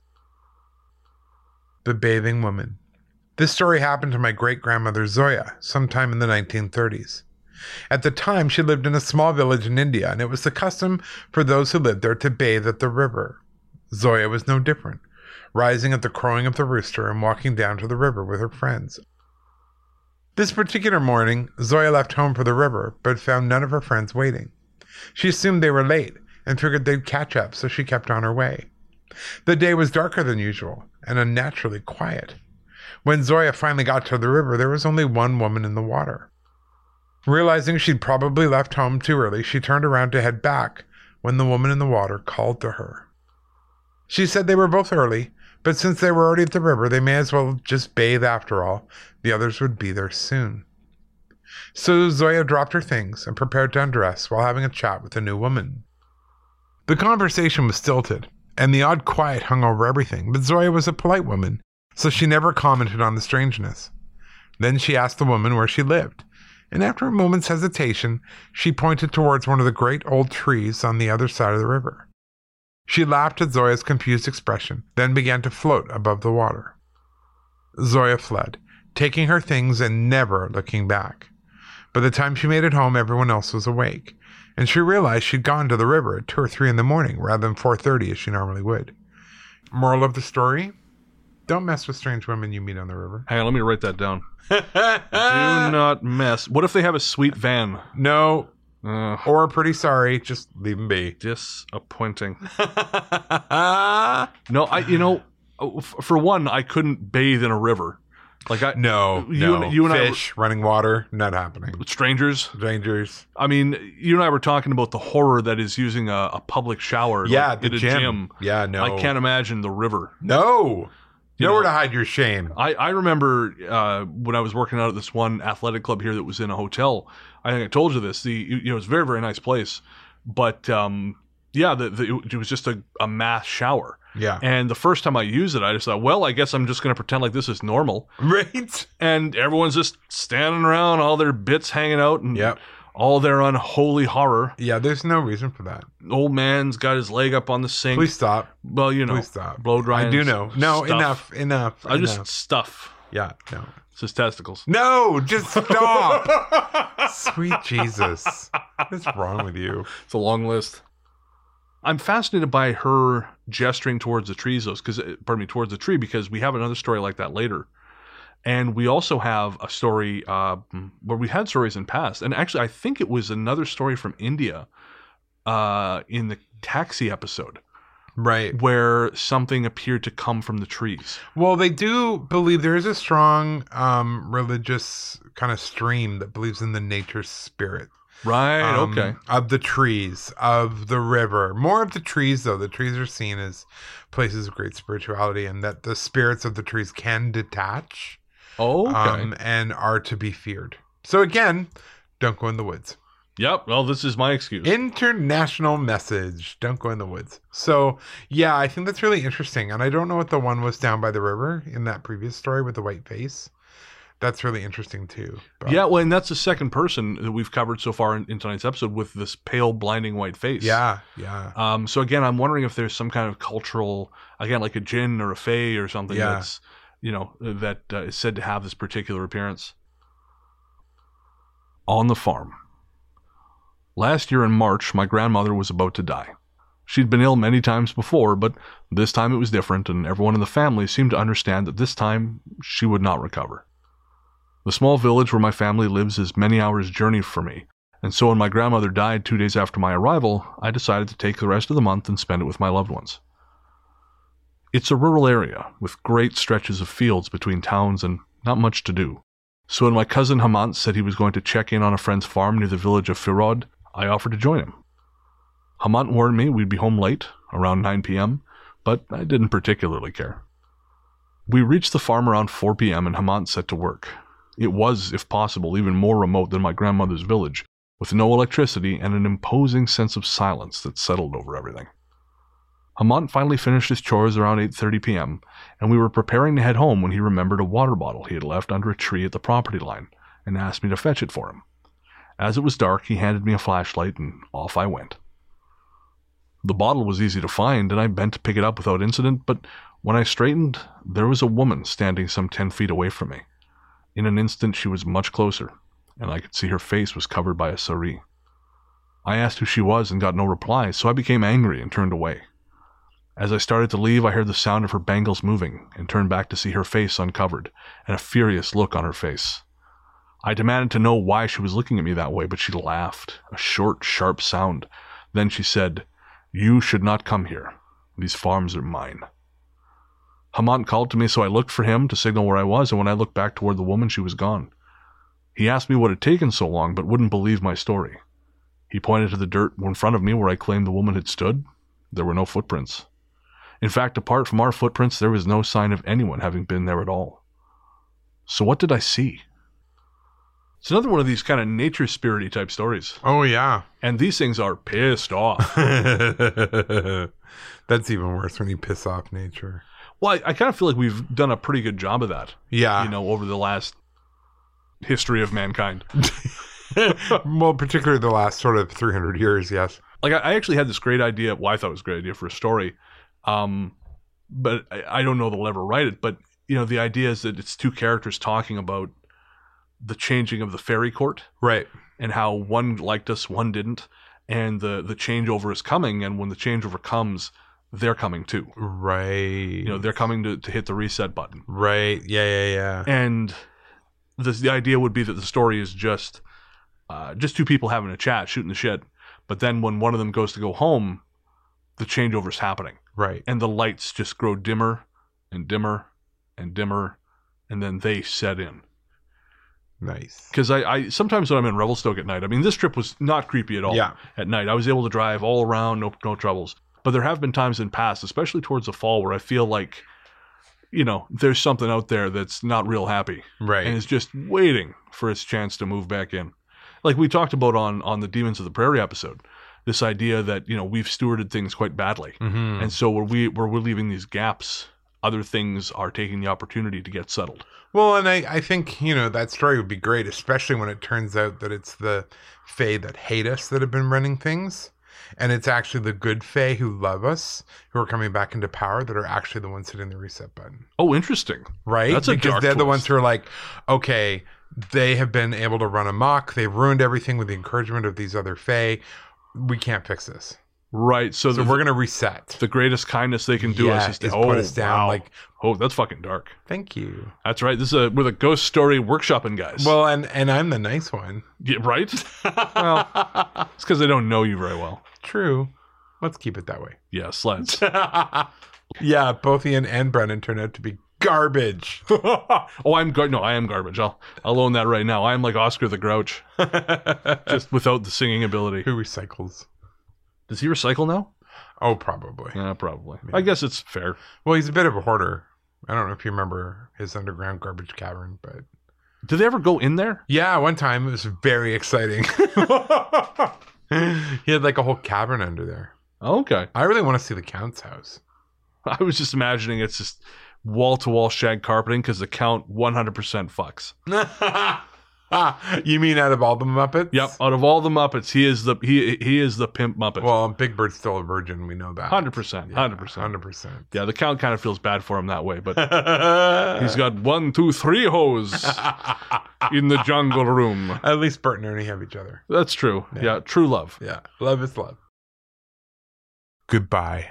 The Bathing Woman. This story happened to my great-grandmother Zoya sometime in the 1930s. At the time, she lived in a small village in India, and it was the custom for those who lived there to bathe at the river. Zoya was no different, rising at the crowing of the rooster and walking down to the river with her friends. This particular morning, Zoya left home for the river, but found none of her friends waiting. She assumed they were late and figured they'd catch up, so she kept on her way. The day was darker than usual and unnaturally quiet. When Zoya finally got to the river, there was only one woman in the water. Realizing she'd probably left home too early, she turned around to head back when the woman in the water called to her. She said they were both early, but since they were already at the river, they may as well just bathe after all. The others would be there soon. So Zoya dropped her things and prepared to undress while having a chat with the new woman. The conversation was stilted, and the odd quiet hung over everything, but Zoya was a polite woman, so she never commented on the strangeness. Then she asked the woman where she lived, and after a moment's hesitation, she pointed towards one of the great old trees on the other side of the river. She laughed at Zoya's confused expression, then began to float above the water. Zoya fled, taking her things and never looking back. By the time she made it home, everyone else was awake, and she realized she'd gone to the river at 2 or 3 in the morning rather than 4:30 as she normally would. Moral of the story? Don't mess with strange women you meet on the river. Hang on, let me write that down. Do not mess. What if they have a sweet van? No. Or pretty sorry, just leave them be. Disappointing. No, for one, I couldn't bathe in a river. No. You and Fish, running water, not happening. Strangers. I mean, you and I were talking about the horror that is using a public shower. Yeah, in a gym. Yeah, no. I can't imagine the river. No. Nowhere to hide your shame. I remember when I was working out at this one athletic club here that was in a hotel. I think I told you this. It was a very, very nice place. But, it was just a mass shower. Yeah. And the first time I used it, I just thought, well, I guess I'm just going to pretend like this is normal. Right. And everyone's just standing around, all their bits hanging out, and all their unholy horror. Yeah, there's no reason for that. Old man's got his leg up on the sink. Please stop. Well, Please stop. Blow drying. I do know. No, stuff. enough. Just stuff. Yeah, no. It's his testicles. No, just stop. Sweet Jesus. What's wrong with you? It's a long list. I'm fascinated by her gesturing towards the trees, towards the tree, because we have another story like that later. And we also have a story where we had stories in past. And actually, I think it was another story from India in the taxi episode. Right. Where something appeared to come from the trees. Well, they do believe there is a strong religious kind of stream that believes in the nature spirit. Right, okay. Of the trees, of the river. More of the trees, though. The trees are seen as places of great spirituality, and that the spirits of the trees can detach. Oh, okay. And are to be feared. So again, don't go in the woods. Yep, well, this is my excuse. International message. Don't go in the woods. So, yeah, I think that's really interesting. And I don't know what the one was down by the river in that previous story with the white face. That's really interesting, too. But. Yeah, well, and that's the second person that we've covered so far in tonight's episode with this pale, blinding white face. Yeah. So, again, I'm wondering if there's some kind of cultural, again, like a jinn or a fae or something that's, that is said to have this particular appearance. On the farm. Last year in March, my grandmother was about to die. She'd been ill many times before, but this time it was different, and everyone in the family seemed to understand that this time she would not recover. The small village where my family lives is many hours' journey for me, and so when my grandmother died 2 days after my arrival, I decided to take the rest of the month and spend it with my loved ones. It's a rural area, with great stretches of fields between towns and not much to do. So when my cousin Hamant said he was going to check in on a friend's farm near the village of Firod, I offered to join him. Hamant warned me we'd be home late, around 9 p.m., but I didn't particularly care. We reached the farm around 4 p.m. and Hamant set to work. It was, if possible, even more remote than my grandmother's village, with no electricity and an imposing sense of silence that settled over everything. Hamant finally finished his chores around 8:30 p.m., and we were preparing to head home when he remembered a water bottle he had left under a tree at the property line and asked me to fetch it for him. As it was dark, he handed me a flashlight, and off I went. The bottle was easy to find, and I bent to pick it up without incident, but when I straightened, there was a woman standing some 10 feet away from me. In an instant, she was much closer, and I could see her face was covered by a sari. I asked who she was and got no reply, so I became angry and turned away. As I started to leave, I heard the sound of her bangles moving and turned back to see her face uncovered and a furious look on her face. I demanded to know why she was looking at me that way, but she laughed, a short, sharp sound. Then she said, "You should not come here. These farms are mine." Hamant called to me, so I looked for him to signal where I was, and when I looked back toward the woman, she was gone. He asked me what had taken so long, but wouldn't believe my story. He pointed to the dirt in front of me where I claimed the woman had stood. There were no footprints. In fact, apart from our footprints, there was no sign of anyone having been there at all. So what did I see? It's another one of these kind of nature spirity type stories. Oh, yeah. And these things are pissed off. That's even worse when you piss off nature. Well, I kind of feel like we've done a pretty good job of that. Yeah. Over the last history of mankind. Well, particularly the last sort of 300 years, yes. Like, I actually had this great idea. Well, I thought it was a great idea for a story. But I don't know they'll ever write it. But, the idea is that it's two characters talking about the changing of the fairy court. Right. And how one liked us, one didn't. And the changeover is coming. And when the changeover comes, they're coming too. Right. They're coming to hit the reset button. Right. Yeah. And the idea would be that the story is just two people having a chat, shooting the shit. But then when one of them goes to go home, the changeover's happening. Right. And the lights just grow dimmer and dimmer and dimmer, and then they set in. Nice. Because I sometimes when I'm in Revelstoke at night, I mean, this trip was not creepy at all. Yeah. At night, I was able to drive all around, no troubles. But there have been times in past, especially towards the fall, where I feel like, there's something out there that's not real happy. Right. And is just waiting for its chance to move back in. Like we talked about on the Demons of the Prairie episode, this idea that, we've stewarded things quite badly. Mm-hmm. And so where we're leaving these gaps, other things are taking the opportunity to get settled. Well, and I think, that story would be great, especially when it turns out that it's the Fae that hate us that have been running things. And it's actually the good Fae who love us, who are coming back into power, that are actually the ones hitting the reset button. Oh, interesting. Right? That's a because dark they're the twist. ones who are like, okay, they have been able to run amok. They've ruined everything with the encouragement of these other Fae. We can't fix this. Right. So we're going to reset. The greatest kindness they can do us is to put us down. Wow. That's fucking dark. Thank you. That's right. We're the ghost story workshopping guys. Well, and I'm the nice one. Yeah, right? Well, it's because they don't know you very well. True. Let's keep it that way. Yes, let's. Yeah, both Ian and Brennan turned out to be garbage. I am garbage. I'll own that right now. I am like Oscar the Grouch, just without the singing ability. Who recycles? Does he recycle now? Oh, probably. Yeah, probably. Maybe. I guess it's fair. Well, he's a bit of a hoarder. I don't know if you remember his underground garbage cavern, but... Did they ever go in there? Yeah, one time. It was very exciting. He had like a whole cavern under there. Oh, okay. I really want to see the Count's house. I was just imagining it's just wall-to-wall shag carpeting because the Count 100% fucks. You mean out of all the Muppets? Yep. Out of all the Muppets, he is the pimp Muppet. Well, Big Bird's still a virgin. We know that. 100%. 100%. Yeah, the Count kind of feels bad for him that way, but he's got 1, 2, 3 hoes in the jungle room. At least Bert and Ernie have each other. That's true. Yeah, true love. Yeah, love is love. Goodbye.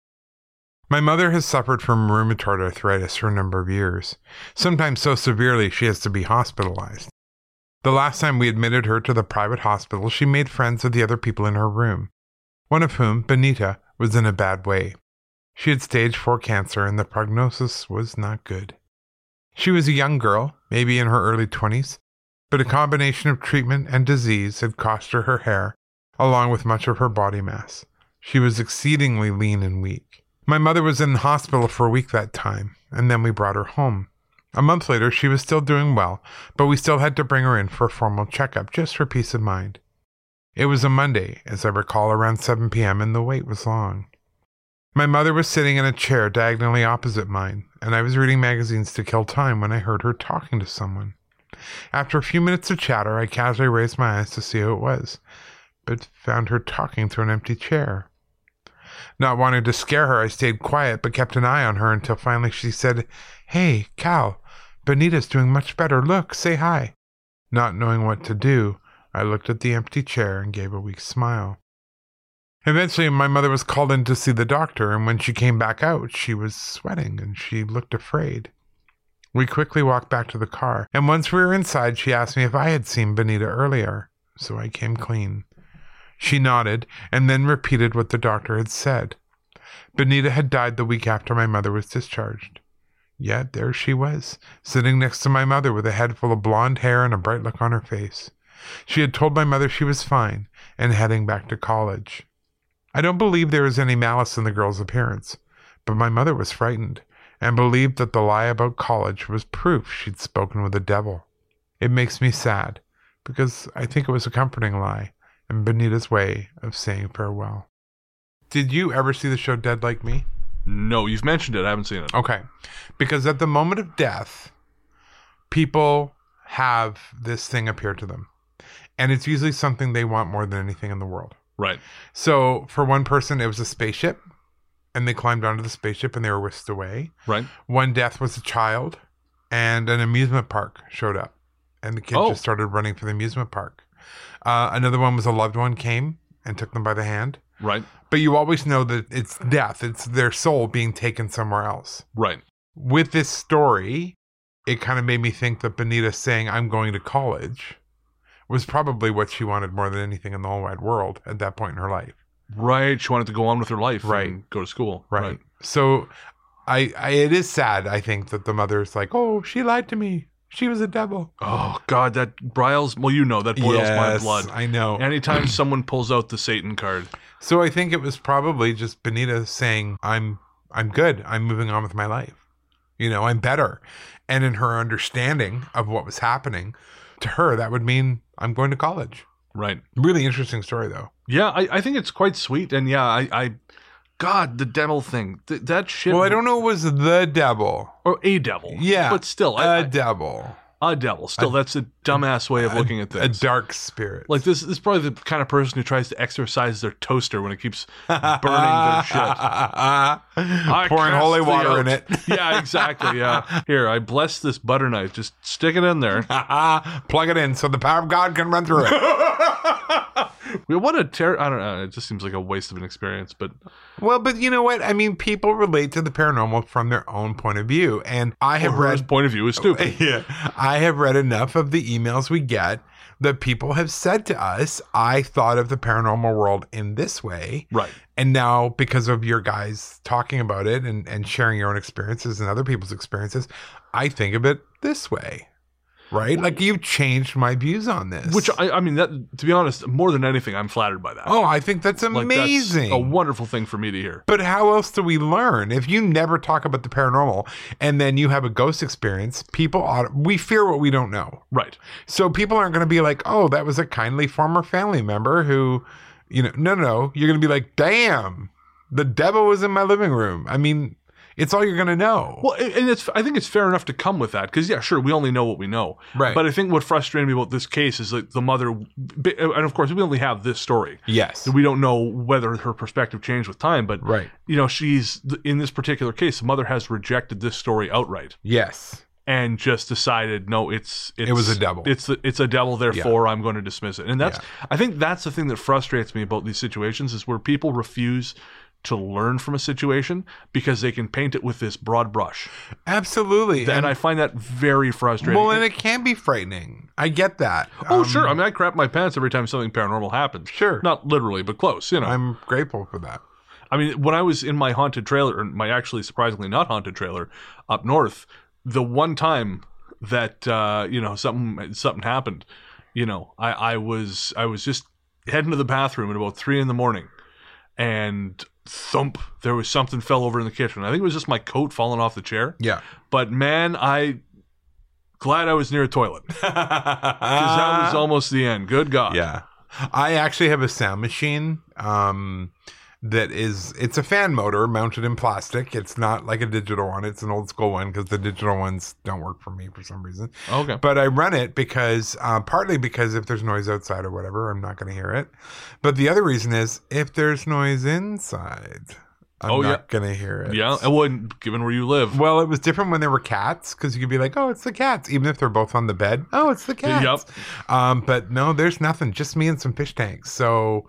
My mother has suffered from rheumatoid arthritis for a number of years, sometimes so severely she has to be hospitalized. The last time we admitted her to the private hospital, she made friends with the other people in her room, one of whom, Benita, was in a bad way. She had stage 4 cancer and the prognosis was not good. She was a young girl, maybe in her early 20s, but a combination of treatment and disease had cost her her hair, along with much of her body mass. She was exceedingly lean and weak. My mother was in the hospital for a week that time, and then we brought her home. A month later, she was still doing well, but we still had to bring her in for a formal checkup just for peace of mind. It was a Monday, as I recall, around 7 p.m., and the wait was long. My mother was sitting in a chair diagonally opposite mine, and I was reading magazines to kill time when I heard her talking to someone. After a few minutes of chatter, I casually raised my eyes to see who it was, but found her talking to an empty chair. Not wanting to scare her, I stayed quiet, but kept an eye on her until finally she said, "Hey, Cal, Benita's doing much better. Look, say hi." Not knowing what to do, I looked at the empty chair and gave a weak smile. Eventually, my mother was called in to see the doctor, and when she came back out, she was sweating and she looked afraid. We quickly walked back to the car, and once we were inside, she asked me if I had seen Benita earlier, so I came clean. She nodded and then repeated what the doctor had said. Benita had died the week after my mother was discharged. Yet there she was, sitting next to my mother with a head full of blonde hair and a bright look on her face. She had told my mother she was fine and heading back to college. I don't believe there was any malice in the girl's appearance, but my mother was frightened and believed that the lie about college was proof she'd spoken with the devil. It makes me sad, because I think it was a comforting lie and Benita's way of saying farewell. Did you ever see the show Dead Like Me? No, you've mentioned it. I haven't seen it. Okay. Because at the moment of death, people have this thing appear to them. And it's usually something they want more than anything in the world. Right. So for one person, it was a spaceship. And they climbed onto the spaceship and they were whisked away. Right. One death was a child. And an amusement park showed up. And the kids just started running for the amusement park. Another one was a loved one came and took them by the hand. Right. But you always know that it's death. It's their soul being taken somewhere else. Right. With this story, it kind of made me think that Benita saying, "I'm going to college," was probably what she wanted more than anything in the whole wide world at that point in her life. Right. She wanted to go on with her life. Right. And go to school. Right. So it is sad, I think, that the mother's like, "Oh, she lied to me. She was a devil." Oh, God, that boils my blood. I know. Anytime someone pulls out the Satan card. So I think it was probably just Benita saying, I'm good. I'm moving on with my life. You know, I'm better. And in her understanding of what was happening, to her, that would mean I'm going to college. Right. Really interesting story, though. Yeah, I think it's quite sweet. And yeah, God, the devil thing. That shit. Well, I don't know it was the devil. Or a devil. Yeah. But still. A devil. A devil. Still, that's dumbass way of looking at things. A dark spirit. Like this is probably the kind of person who tries to exercise their toaster when it keeps burning their shit. Pouring holy water in it. Yeah, exactly. Yeah. Here, I bless this butter knife. Just stick it in there. Plug it in so the power of God can run through it. What a I don't know. It just seems like a waste of an experience, but Well, but you know what? I mean, people relate to the paranormal from their own point of view, and I have his read. point of view is stupid. Yeah, I have read enough of the emails we get that people have said to us, "I thought of the paranormal world in this way." Right. And now, because of your guys talking about it and sharing your own experiences and other people's experiences, I think of it this way. Right? Like, you've changed my views on this. Which, I mean, that to be honest, more than anything, I'm flattered by that. Oh, I think that's Like, amazing. that's a wonderful thing for me to hear. But how else do we learn? If you never talk about the paranormal and then you have a ghost experience, we fear what we don't know. Right. So people aren't going to be like, oh, that was a kindly former family member who, no. You're going to be like, damn, the devil was in my living room. I mean, it's all you're going to know. Well, and I think it's fair enough to come with that because, yeah, sure, we only know what we know. Right. But I think what frustrated me about this case is that the mother, and of course, we only have this story. Yes. We don't know whether her perspective changed with time, but, Right. She's, in this particular case, the mother has rejected this story outright. Yes. And just decided, no, it was a devil. It's a devil, therefore I'm going to dismiss it. And that's, I think that's the thing that frustrates me about these situations is where people refuse to learn from a situation because they can paint it with this broad brush. Absolutely. And I find that very frustrating. Well, and it can be frightening. I get that. Oh, sure. I mean, I crap my pants every time something paranormal happens. Sure. Not literally, but close, I'm grateful for that. I mean, when I was in my haunted trailer, or my actually surprisingly not haunted trailer up north, the one time that, something happened, I was just heading to the bathroom at about 3 a.m. and thump, there was something fell over in the kitchen. I think it was just my coat falling off the chair. Yeah. But man, glad I was near a toilet. Because that was almost the end. Good God. Yeah. I actually have a sound machine it's a fan motor mounted in plastic. It's not like a digital one. It's an old school one because the digital ones don't work for me for some reason. Okay. But I run it because, partly because if there's noise outside or whatever, I'm not going to hear it. But the other reason is if there's noise inside, I'm not going to hear it. Yeah, it wouldn't, given where you live. Well, it was different when there were cats because you could be like, oh, it's the cats. Even if they're both on the bed. Oh, it's the cats. Yep. But no, there's nothing. Just me and some fish tanks. So,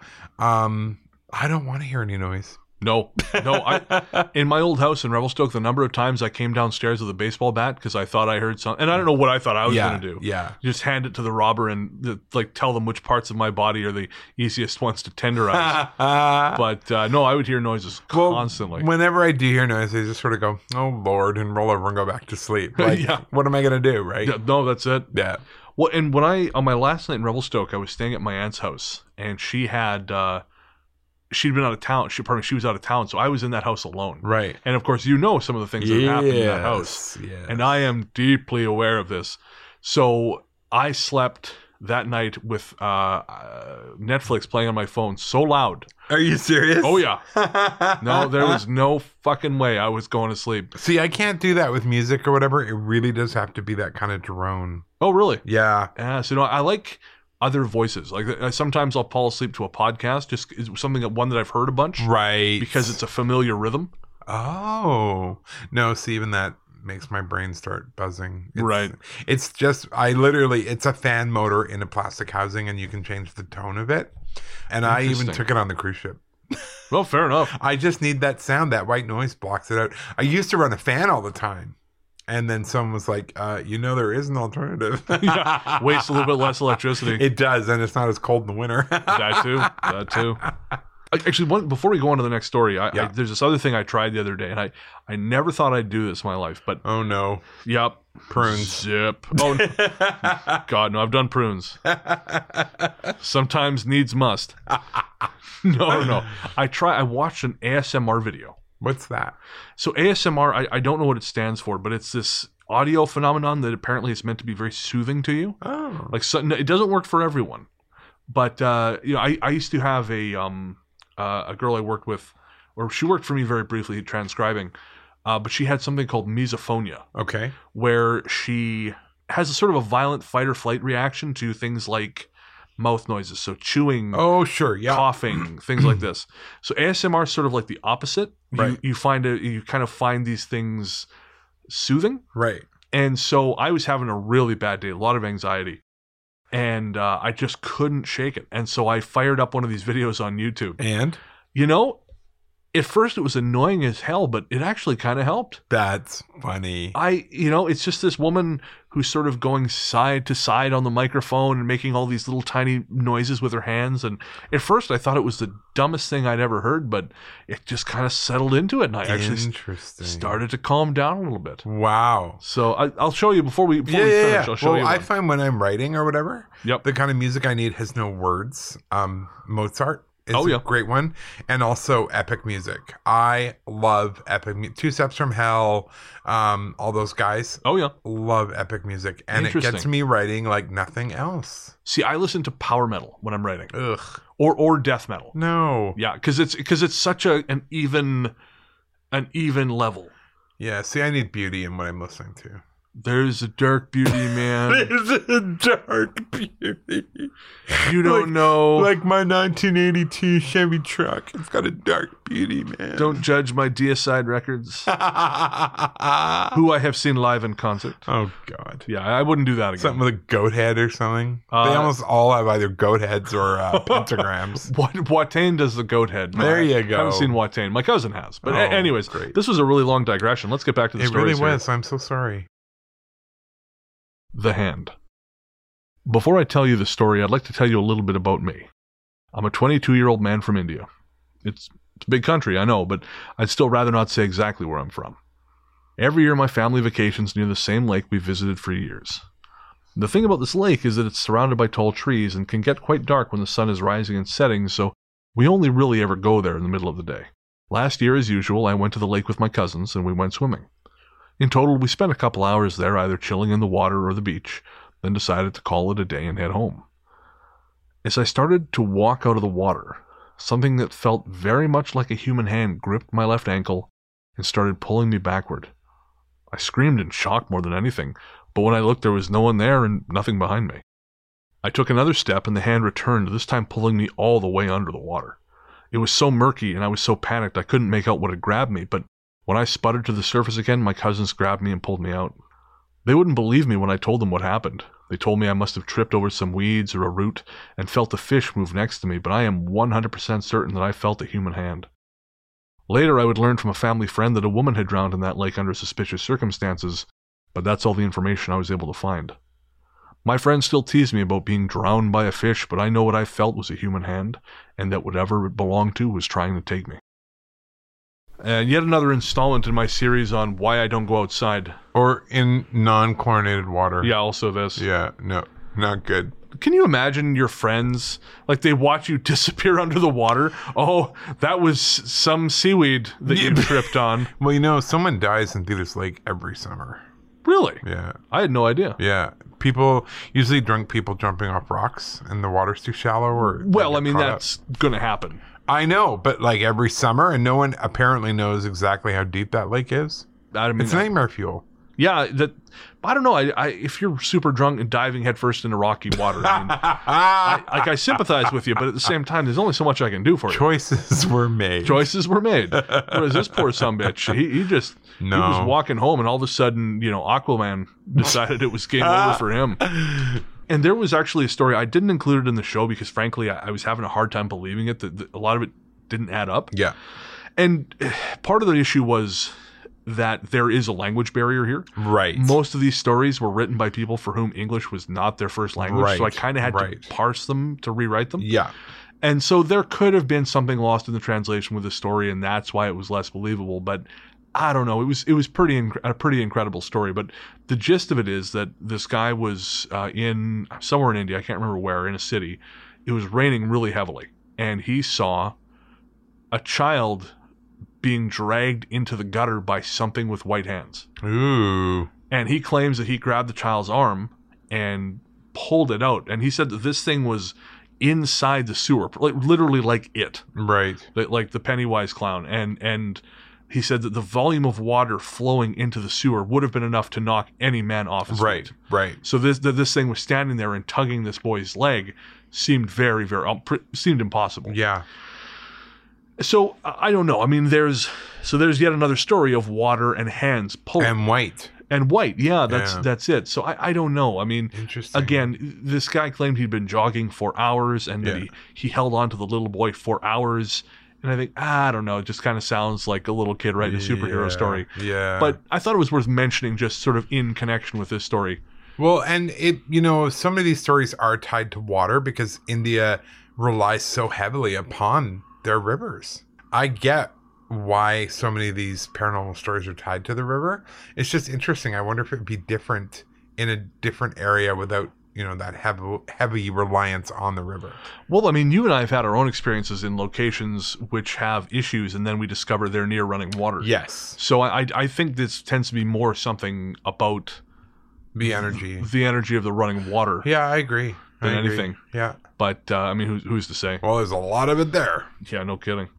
I don't want to hear any noise. No. In my old house in Revelstoke, the number of times I came downstairs with a baseball bat because I thought I heard something, and I don't know what I thought I was going to do. Yeah. Just hand it to the robber and tell them which parts of my body are the easiest ones to tenderize. But no, I would hear noises constantly. Whenever I do hear noise, I just sort of go, "Oh Lord," and roll over and go back to sleep. Like, what am I going to do? Right? Yeah, no, that's it. Yeah. Well, and when on my last night in Revelstoke, I was staying at my aunt's house, and she had. She'd been out of town. She was out of town, so I was in that house alone. Right. And of course, some of the things that happened in that house. Yes. And I am deeply aware of this. So I slept that night with Netflix playing on my phone so loud. Are you serious? Oh, yeah. No, there was no fucking way I was going to sleep. See, I can't do that with music or whatever. It really does have to be that kind of drone. Oh, really? Yeah. Yeah. So, I like other voices. Like sometimes I'll fall asleep to a podcast, just one that I've heard a bunch. Right. Because it's a familiar rhythm. Oh. No, see, even that makes my brain start buzzing. Right. It's just, it's a fan motor in a plastic housing and you can change the tone of it. And I even took it on the cruise ship. Well, fair enough. I just need that sound. That white noise blocks it out. I used to run a fan all the time. And then someone was like, there is an alternative. Yeah, waste a little bit less electricity. It does, and it's not as cold in the winter. That too. Actually, before we go on to the next story, there's this other thing I tried the other day, and I never thought I'd do this in my life, but... Oh, no. Yep. Prunes. Zip. Oh, God, no, I've done prunes. Sometimes needs must. No. I watched an ASMR video. What's that? So ASMR, I don't know what it stands for, but it's this audio phenomenon that apparently is meant to be very soothing to you. Oh. It doesn't work for everyone. But, I used to have a girl I worked with, or she worked for me very briefly transcribing, but she had something called misophonia. Okay. Where she has a sort of a violent fight or flight reaction to things like mouth noises. So chewing, Oh, sure. Yeah. coughing, things like this. So ASMR is sort of like the opposite. Right. You kind of find these things soothing. Right. And so I was having a really bad day, a lot of anxiety. And I just couldn't shake it. And so I fired up one of these videos on YouTube. And At first it was annoying as hell, but it actually kind of helped. that's funny. It's just this woman who's sort of going side to side on the microphone and making all these little tiny noises with her hands. And at first I thought it was the dumbest thing I'd ever heard, but it just kind of settled into it. And I actually started to calm down a little bit. Wow. So I'll show you before we finish. I'll show you. I find when I'm writing or whatever, Yep. the kind of music I need has no words. Mozart is yeah. a great one. And also epic music. I love epic music. Two Steps from Hell, all those guys. Oh, yeah. Love epic music. And it gets me writing like nothing else. See, I listen to power metal when I'm writing. Ugh. Or death metal. No. Yeah, because it's such an even level. Yeah, see, I need beauty in what I'm listening to. There's a dark beauty, man. There's a dark beauty. You don't know. Like my 1982 Chevy truck. It's got a dark beauty, man. Don't judge my Deicide records, who I have seen live in concert. Oh, God. Yeah, I wouldn't do that again. Something with a goat head or something. They almost all have either goat heads or pentagrams. Watain does the goat head. There you go. I haven't seen Watain. My cousin has. But Oh, anyways, great. this was a really long digression. Let's get back to the It stories really here. was. I'm so sorry. The Hand. Before I tell you the story, I'd like to tell you a little bit about me. I'm a 22-year-old man from India. It's a big country, I know, but I'd still rather not say exactly where I'm from. Every year my family vacations near the same lake we visited for years. The thing about this lake is that it's surrounded by tall trees and can get quite dark when the sun is rising and setting, so we only really ever go there in the middle of the day. Last year, as usual, I went to the lake with my cousins and we went swimming. In total, we spent a couple hours there either chilling in the water or the beach, then decided to call it a day and head home. As I started to walk out of the water, something that felt very much like a human hand gripped my left ankle and started pulling me backward. I screamed in shock more than anything, but when I looked there was no one there and nothing behind me. I took another step and the hand returned, this time pulling me all the way under the water. It was so murky and I was so panicked I couldn't make out what had grabbed me, but when I sputtered to the surface again, my cousins grabbed me and pulled me out. They wouldn't believe me when I told them what happened. They told me I must have tripped over some weeds or a root and felt a fish move next to me, but I am 100% certain that I felt a human hand. Later, I would learn from a family friend that a woman had drowned in that lake under suspicious circumstances, but that's all the information I was able to find. My friends still tease me about being drowned by a fish, but I know what I felt was a human hand, and that whatever it belonged to was trying to take me. And yet another installment in my series on why I don't go outside. Or in non-chlorinated water. Yeah, also this. Yeah, no, not good. Can you imagine your friends, like they watch you disappear under the water? Oh, that was some seaweed that you tripped on. Well, someone dies in Thetis Lake every summer. Really? Yeah. I had no idea. Yeah. Usually drunk people jumping off rocks and the water's too shallow or... Well, I mean, that's going to happen. I know, but like every summer, and no one apparently knows exactly how deep that lake is. I mean, it's nightmare fuel. Yeah, I don't know. If you're super drunk and diving headfirst into rocky water, I sympathize with you, but at the same time, there's only so much I can do for you. Choices were made. Whereas this poor sumbitch, he was walking home, and all of a sudden, Aquaman decided it was game over for him. And there was actually a story, I didn't include it in the show because frankly, I was having a hard time believing it, that a lot of it didn't add up. Yeah. And part of the issue was that there is a language barrier here. Right. Most of these stories were written by people for whom English was not their first language. Right. So I kind of had to parse them to rewrite them. Yeah. And so there could have been something lost in the translation with the story, and that's why it was less believable. But I don't know. It was a pretty incredible story. But the gist of it is that this guy was in somewhere in India, I can't remember where, in a city. It was raining really heavily, and he saw a child being dragged into the gutter by something with white hands. Ooh. And he claims that he grabbed the child's arm and pulled it out. And he said that this thing was inside the sewer, like literally like it. Right. Like the Pennywise clown. And he said that the volume of water flowing into the sewer would have been enough to knock any man off his feet. Right. So this thing was standing there and tugging this boy's leg seemed very, very, seemed impossible. Yeah. So I don't know. I mean, there's yet another story of water and hands pulling. And white. And white, that's it. So I don't know. I mean, interesting. Again, this guy claimed he'd been jogging for hours and that he held on to the little boy for hours. And I think, I don't know, it just kind of sounds like a little kid writing a superhero story. Yeah. But I thought it was worth mentioning just sort of in connection with this story. Well, and it, some of these stories are tied to water because India relies so heavily upon their rivers. I get why so many of these paranormal stories are tied to the river. It's just interesting. I wonder if it would be different in a different area without that heavy reliance on the river. Well, I mean, you and I have had our own experiences in locations which have issues, and then we discover they're near running water. Yes. So I think this tends to be more something about the energy of the running water. Yeah, I agree. Than anything. Yeah. But, I mean, who's to say? Well, there's a lot of it there. Yeah, no kidding.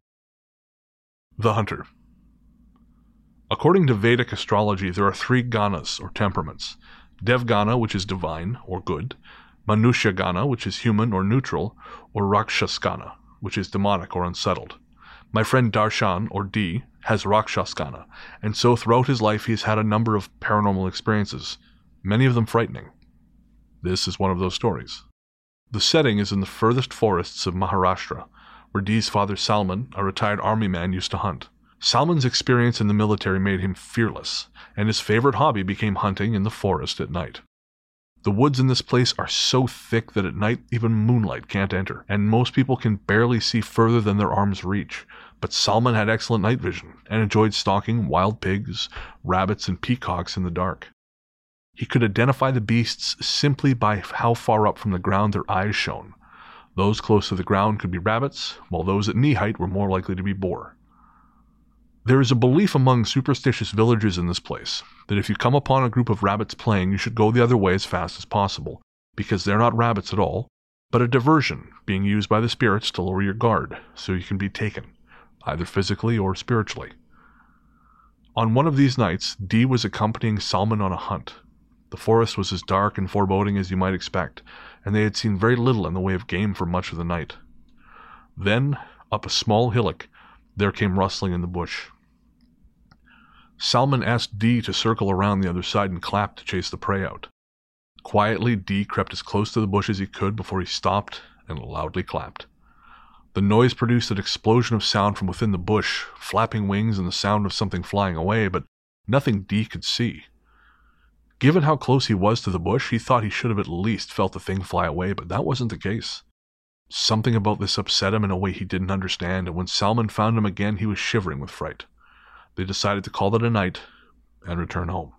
The Hunter. According to Vedic astrology, there are 3 ganas, or temperaments. Devgana, which is divine, or good, Manushya-gana, which is human, or neutral, or Rakshas-gana, which is demonic, or unsettled. My friend Darshan, or D, has Rakshas-gana, and so throughout his life he has had a number of paranormal experiences, many of them frightening. This is one of those stories. The setting is in the furthest forests of Maharashtra, where Dee's father Salman, a retired army man, used to hunt. Salman's experience in the military made him fearless, and his favorite hobby became hunting in the forest at night. The woods in this place are so thick that at night even moonlight can't enter, and most people can barely see further than their arms reach. But Salman had excellent night vision, and enjoyed stalking wild pigs, rabbits, and peacocks in the dark. He could identify the beasts simply by how far up from the ground their eyes shone. Those close to the ground could be rabbits, while those at knee height were more likely to be boar. There is a belief among superstitious villagers in this place that if you come upon a group of rabbits playing, you should go the other way as fast as possible, because they're not rabbits at all, but a diversion being used by the spirits to lower your guard so you can be taken, either physically or spiritually. On one of these nights, Dee was accompanying Salman on a hunt. The forest was as dark and foreboding as you might expect, and they had seen very little in the way of game for much of the night. Then, up a small hillock, there came rustling in the bush. Salman asked Dee to circle around the other side and clap to chase the prey out. Quietly, Dee crept as close to the bush as he could before he stopped and loudly clapped. The noise produced an explosion of sound from within the bush, flapping wings and the sound of something flying away, but nothing Dee could see. Given how close he was to the bush, he thought he should have at least felt the thing fly away, but that wasn't the case. Something about this upset him in a way he didn't understand, and when Salman found him again, he was shivering with fright. They decided to call it a night and return home.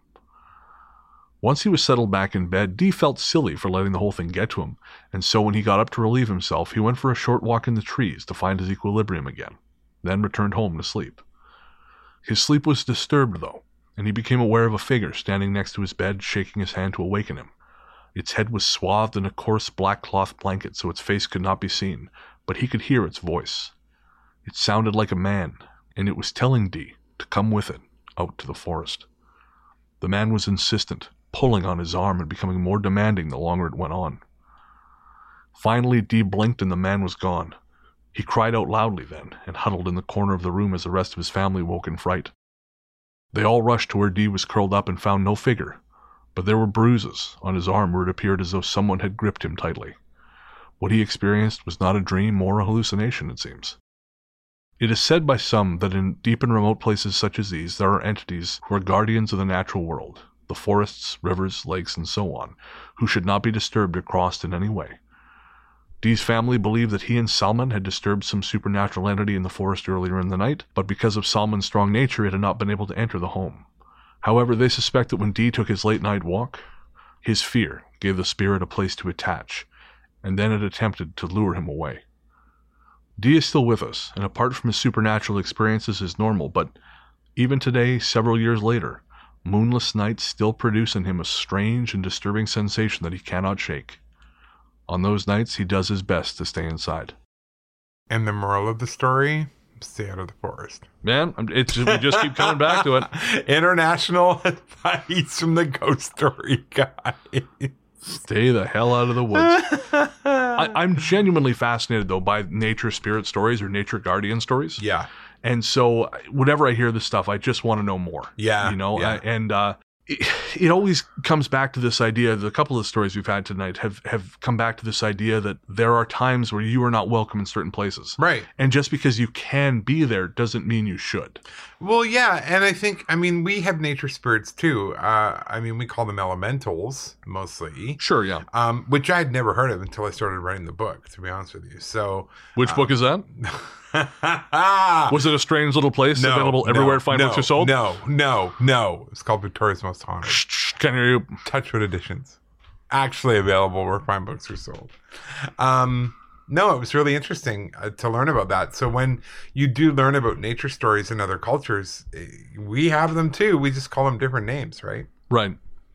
Once he was settled back in bed, Dee felt silly for letting the whole thing get to him, and so when he got up to relieve himself, he went for a short walk in the trees to find his equilibrium again, then returned home to sleep. His sleep was disturbed, though, and he became aware of a figure standing next to his bed, shaking his hand to awaken him. Its head was swathed in a coarse black cloth blanket, so its face could not be seen, but he could hear its voice. It sounded like a man, and it was telling Dee to come with it out to the forest. The man was insistent, pulling on his arm and becoming more demanding the longer it went on. Finally, Dee blinked and the man was gone. He cried out loudly then, and huddled in the corner of the room as the rest of his family woke in fright. They all rushed to where Dee was curled up and found no figure, but there were bruises on his arm where it appeared as though someone had gripped him tightly. What he experienced was not a dream or a hallucination, it seems. It is said by some that in deep and remote places such as these, there are entities who are guardians of the natural world, the forests, rivers, lakes, and so on, who should not be disturbed or crossed in any way. Dee's family believed that he and Salman had disturbed some supernatural entity in the forest earlier in the night, but because of Salman's strong nature, it had not been able to enter the home. However, they suspect that when Dee took his late-night walk, his fear gave the spirit a place to attach, and then it attempted to lure him away. Dee is still with us, and apart from his supernatural experiences is normal, but even today, several years later, moonless nights still produce in him a strange and disturbing sensation that he cannot shake. On those nights, he does his best to stay inside. And the moral of the story? stay out of the forest. Man, we just keep coming back to it. International advice from the ghost story guy. Stay the hell out of the woods. I'm genuinely fascinated, though, by nature spirit stories or nature guardian stories. Yeah. And so whenever I hear this stuff, I just want to know more. Yeah. You know, yeah. It always comes back to this idea. A couple of stories we've had tonight have come back to this idea that there are times where you are not welcome in certain places. Right. And just because you can be there doesn't mean you should. Well, yeah. And I think, we have nature spirits too. We call them elementals mostly. Sure, yeah. Which I had never heard of until I started writing the book, to be honest with you. So, which book is that? Was it A Strange Little Place available everywhere fine books are sold? No. It's called Victoria's Most Haunted. Can't hear you. Touchwood Editions. Actually available where fine books are sold. No, it was really interesting to learn about that. So when you do learn about nature stories in other cultures, we have them too. We just call them different names, right? Right.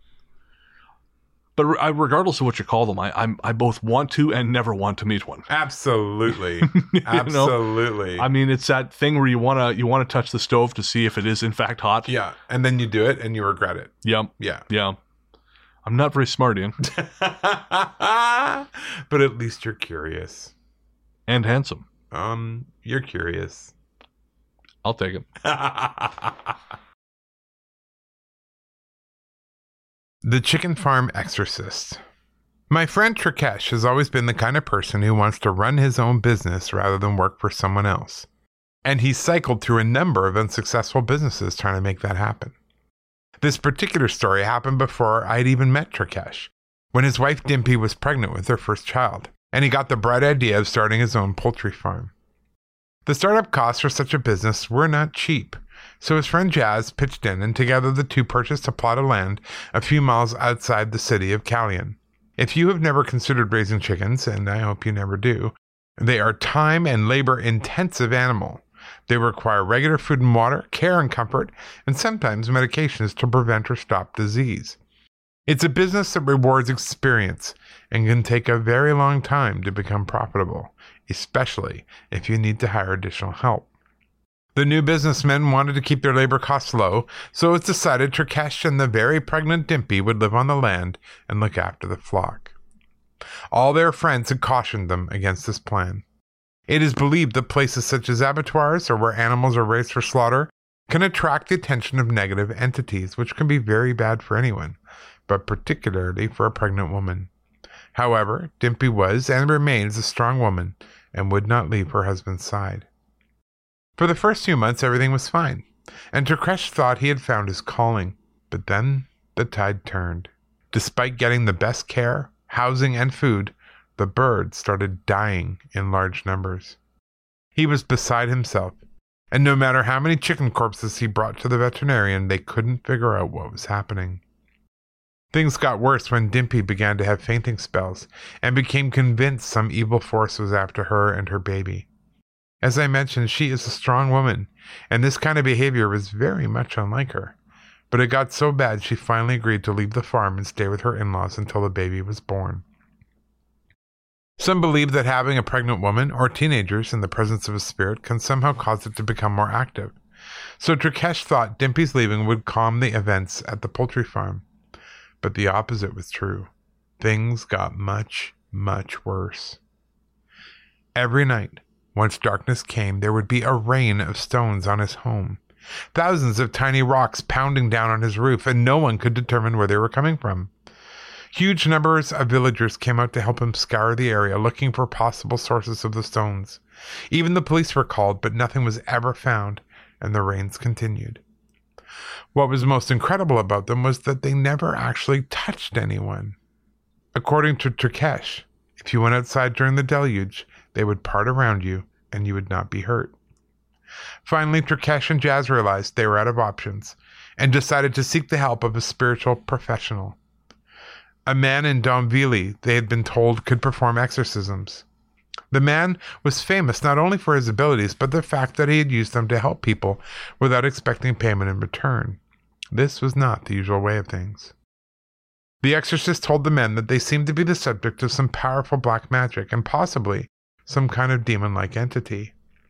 But regardless of what you call them, I both want to and never want to meet one. Absolutely, absolutely. I mean, it's that thing where you wanna touch the stove to see if it is in fact hot. Yeah, and then you do it and you regret it. Yep. Yeah. I'm not very smart, Ian. But at least you're curious and handsome. You're curious. I'll take it. The Chicken Farm Exorcist. My friend Trikesh has always been the kind of person who wants to run his own business rather than work for someone else. And he's cycled through a number of unsuccessful businesses trying to make that happen. This particular story happened before I'd even met Trikesh, when his wife Dimpy was pregnant with their first child, and he got the bright idea of starting his own poultry farm. The startup costs for such a business were not cheap. So his friend Jazz pitched in, and together the two purchased a plot of land a few miles outside the city of Callion. If you have never considered raising chickens, and I hope you never do, they are time and labor intensive animal. They require regular food and water, care and comfort, and sometimes medications to prevent or stop disease. It's a business that rewards experience and can take a very long time to become profitable, especially if you need to hire additional help. The new businessmen wanted to keep their labor costs low, so it was decided Trikesh and the very pregnant Dimpy would live on the land and look after the flock. All their friends had cautioned them against this plan. It is believed that places such as abattoirs, or where animals are raised for slaughter, can attract the attention of negative entities, which can be very bad for anyone, but particularly for a pregnant woman. However, Dimpy was and remains a strong woman and would not leave her husband's side. For the first few months, everything was fine, and Trikesh thought he had found his calling, but then the tide turned. Despite getting the best care, housing, and food, the birds started dying in large numbers. He was beside himself, and no matter how many chicken corpses he brought to the veterinarian, they couldn't figure out what was happening. Things got worse when Dimpy began to have fainting spells, and became convinced some evil force was after her and her baby. As I mentioned, she is a strong woman, and this kind of behavior was very much unlike her. But it got so bad she finally agreed to leave the farm and stay with her in-laws until the baby was born. Some believe that having a pregnant woman or teenagers in the presence of a spirit can somehow cause it to become more active. So Trikesh thought Dimpy's leaving would calm the events at the poultry farm. But the opposite was true. Things got much, much worse. Every night, once darkness came, there would be a rain of stones on his home. Thousands of tiny rocks pounding down on his roof, and no one could determine where they were coming from. Huge numbers of villagers came out to help him scour the area, looking for possible sources of the stones. Even the police were called, but nothing was ever found, and the rains continued. What was most incredible about them was that they never actually touched anyone. According to Trikesh, if you went outside during the deluge, they would part around you, and you would not be hurt. Finally, Trikesh and Jazz realized they were out of options, and decided to seek the help of a spiritual professional. A man in Domvili they had been told could perform exorcisms. The man was famous not only for his abilities, but the fact that he had used them to help people without expecting payment in return. This was not the usual way of things. The exorcist told the men that they seemed to be the subject of some powerful black magic, and possibly some kind of demon-like entity.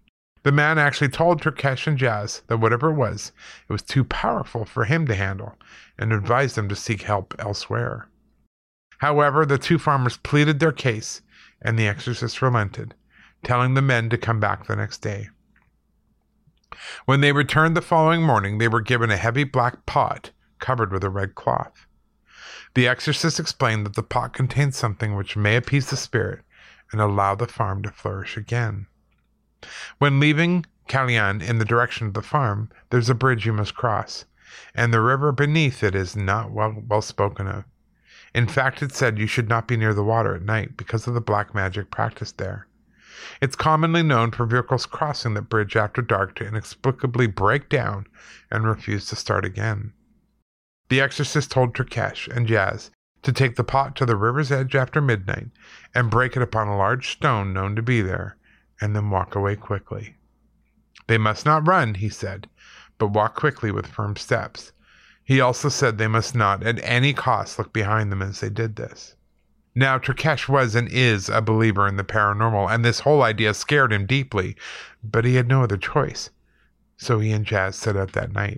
The man actually told Turkesh and Jazz that whatever it was too powerful for him to handle, and advised them to seek help elsewhere. However, the two farmers pleaded their case, and the exorcist relented, telling the men to come back the next day. When they returned the following morning, they were given a heavy black pot covered with a red cloth. The exorcist explained that the pot contained something which may appease the spirit and allow the farm to flourish again. When leaving Kalyan in the direction of the farm, there's a bridge you must cross, and the river beneath it is not well spoken of. In fact, it's said you should not be near the water at night because of the black magic practiced there. It's commonly known for vehicles crossing that bridge after dark to inexplicably break down and refuse to start again. The exorcist told Turkesh and Jazz to take the pot to the river's edge after midnight and break it upon a large stone known to be there, and then walk away quickly. They must not run, he said, but walk quickly with firm steps. He also said they must not at any cost look behind them as they did this. Now, Turkesh was and is a believer in the paranormal, and this whole idea scared him deeply, but he had no other choice, so he and Jazz set out that night.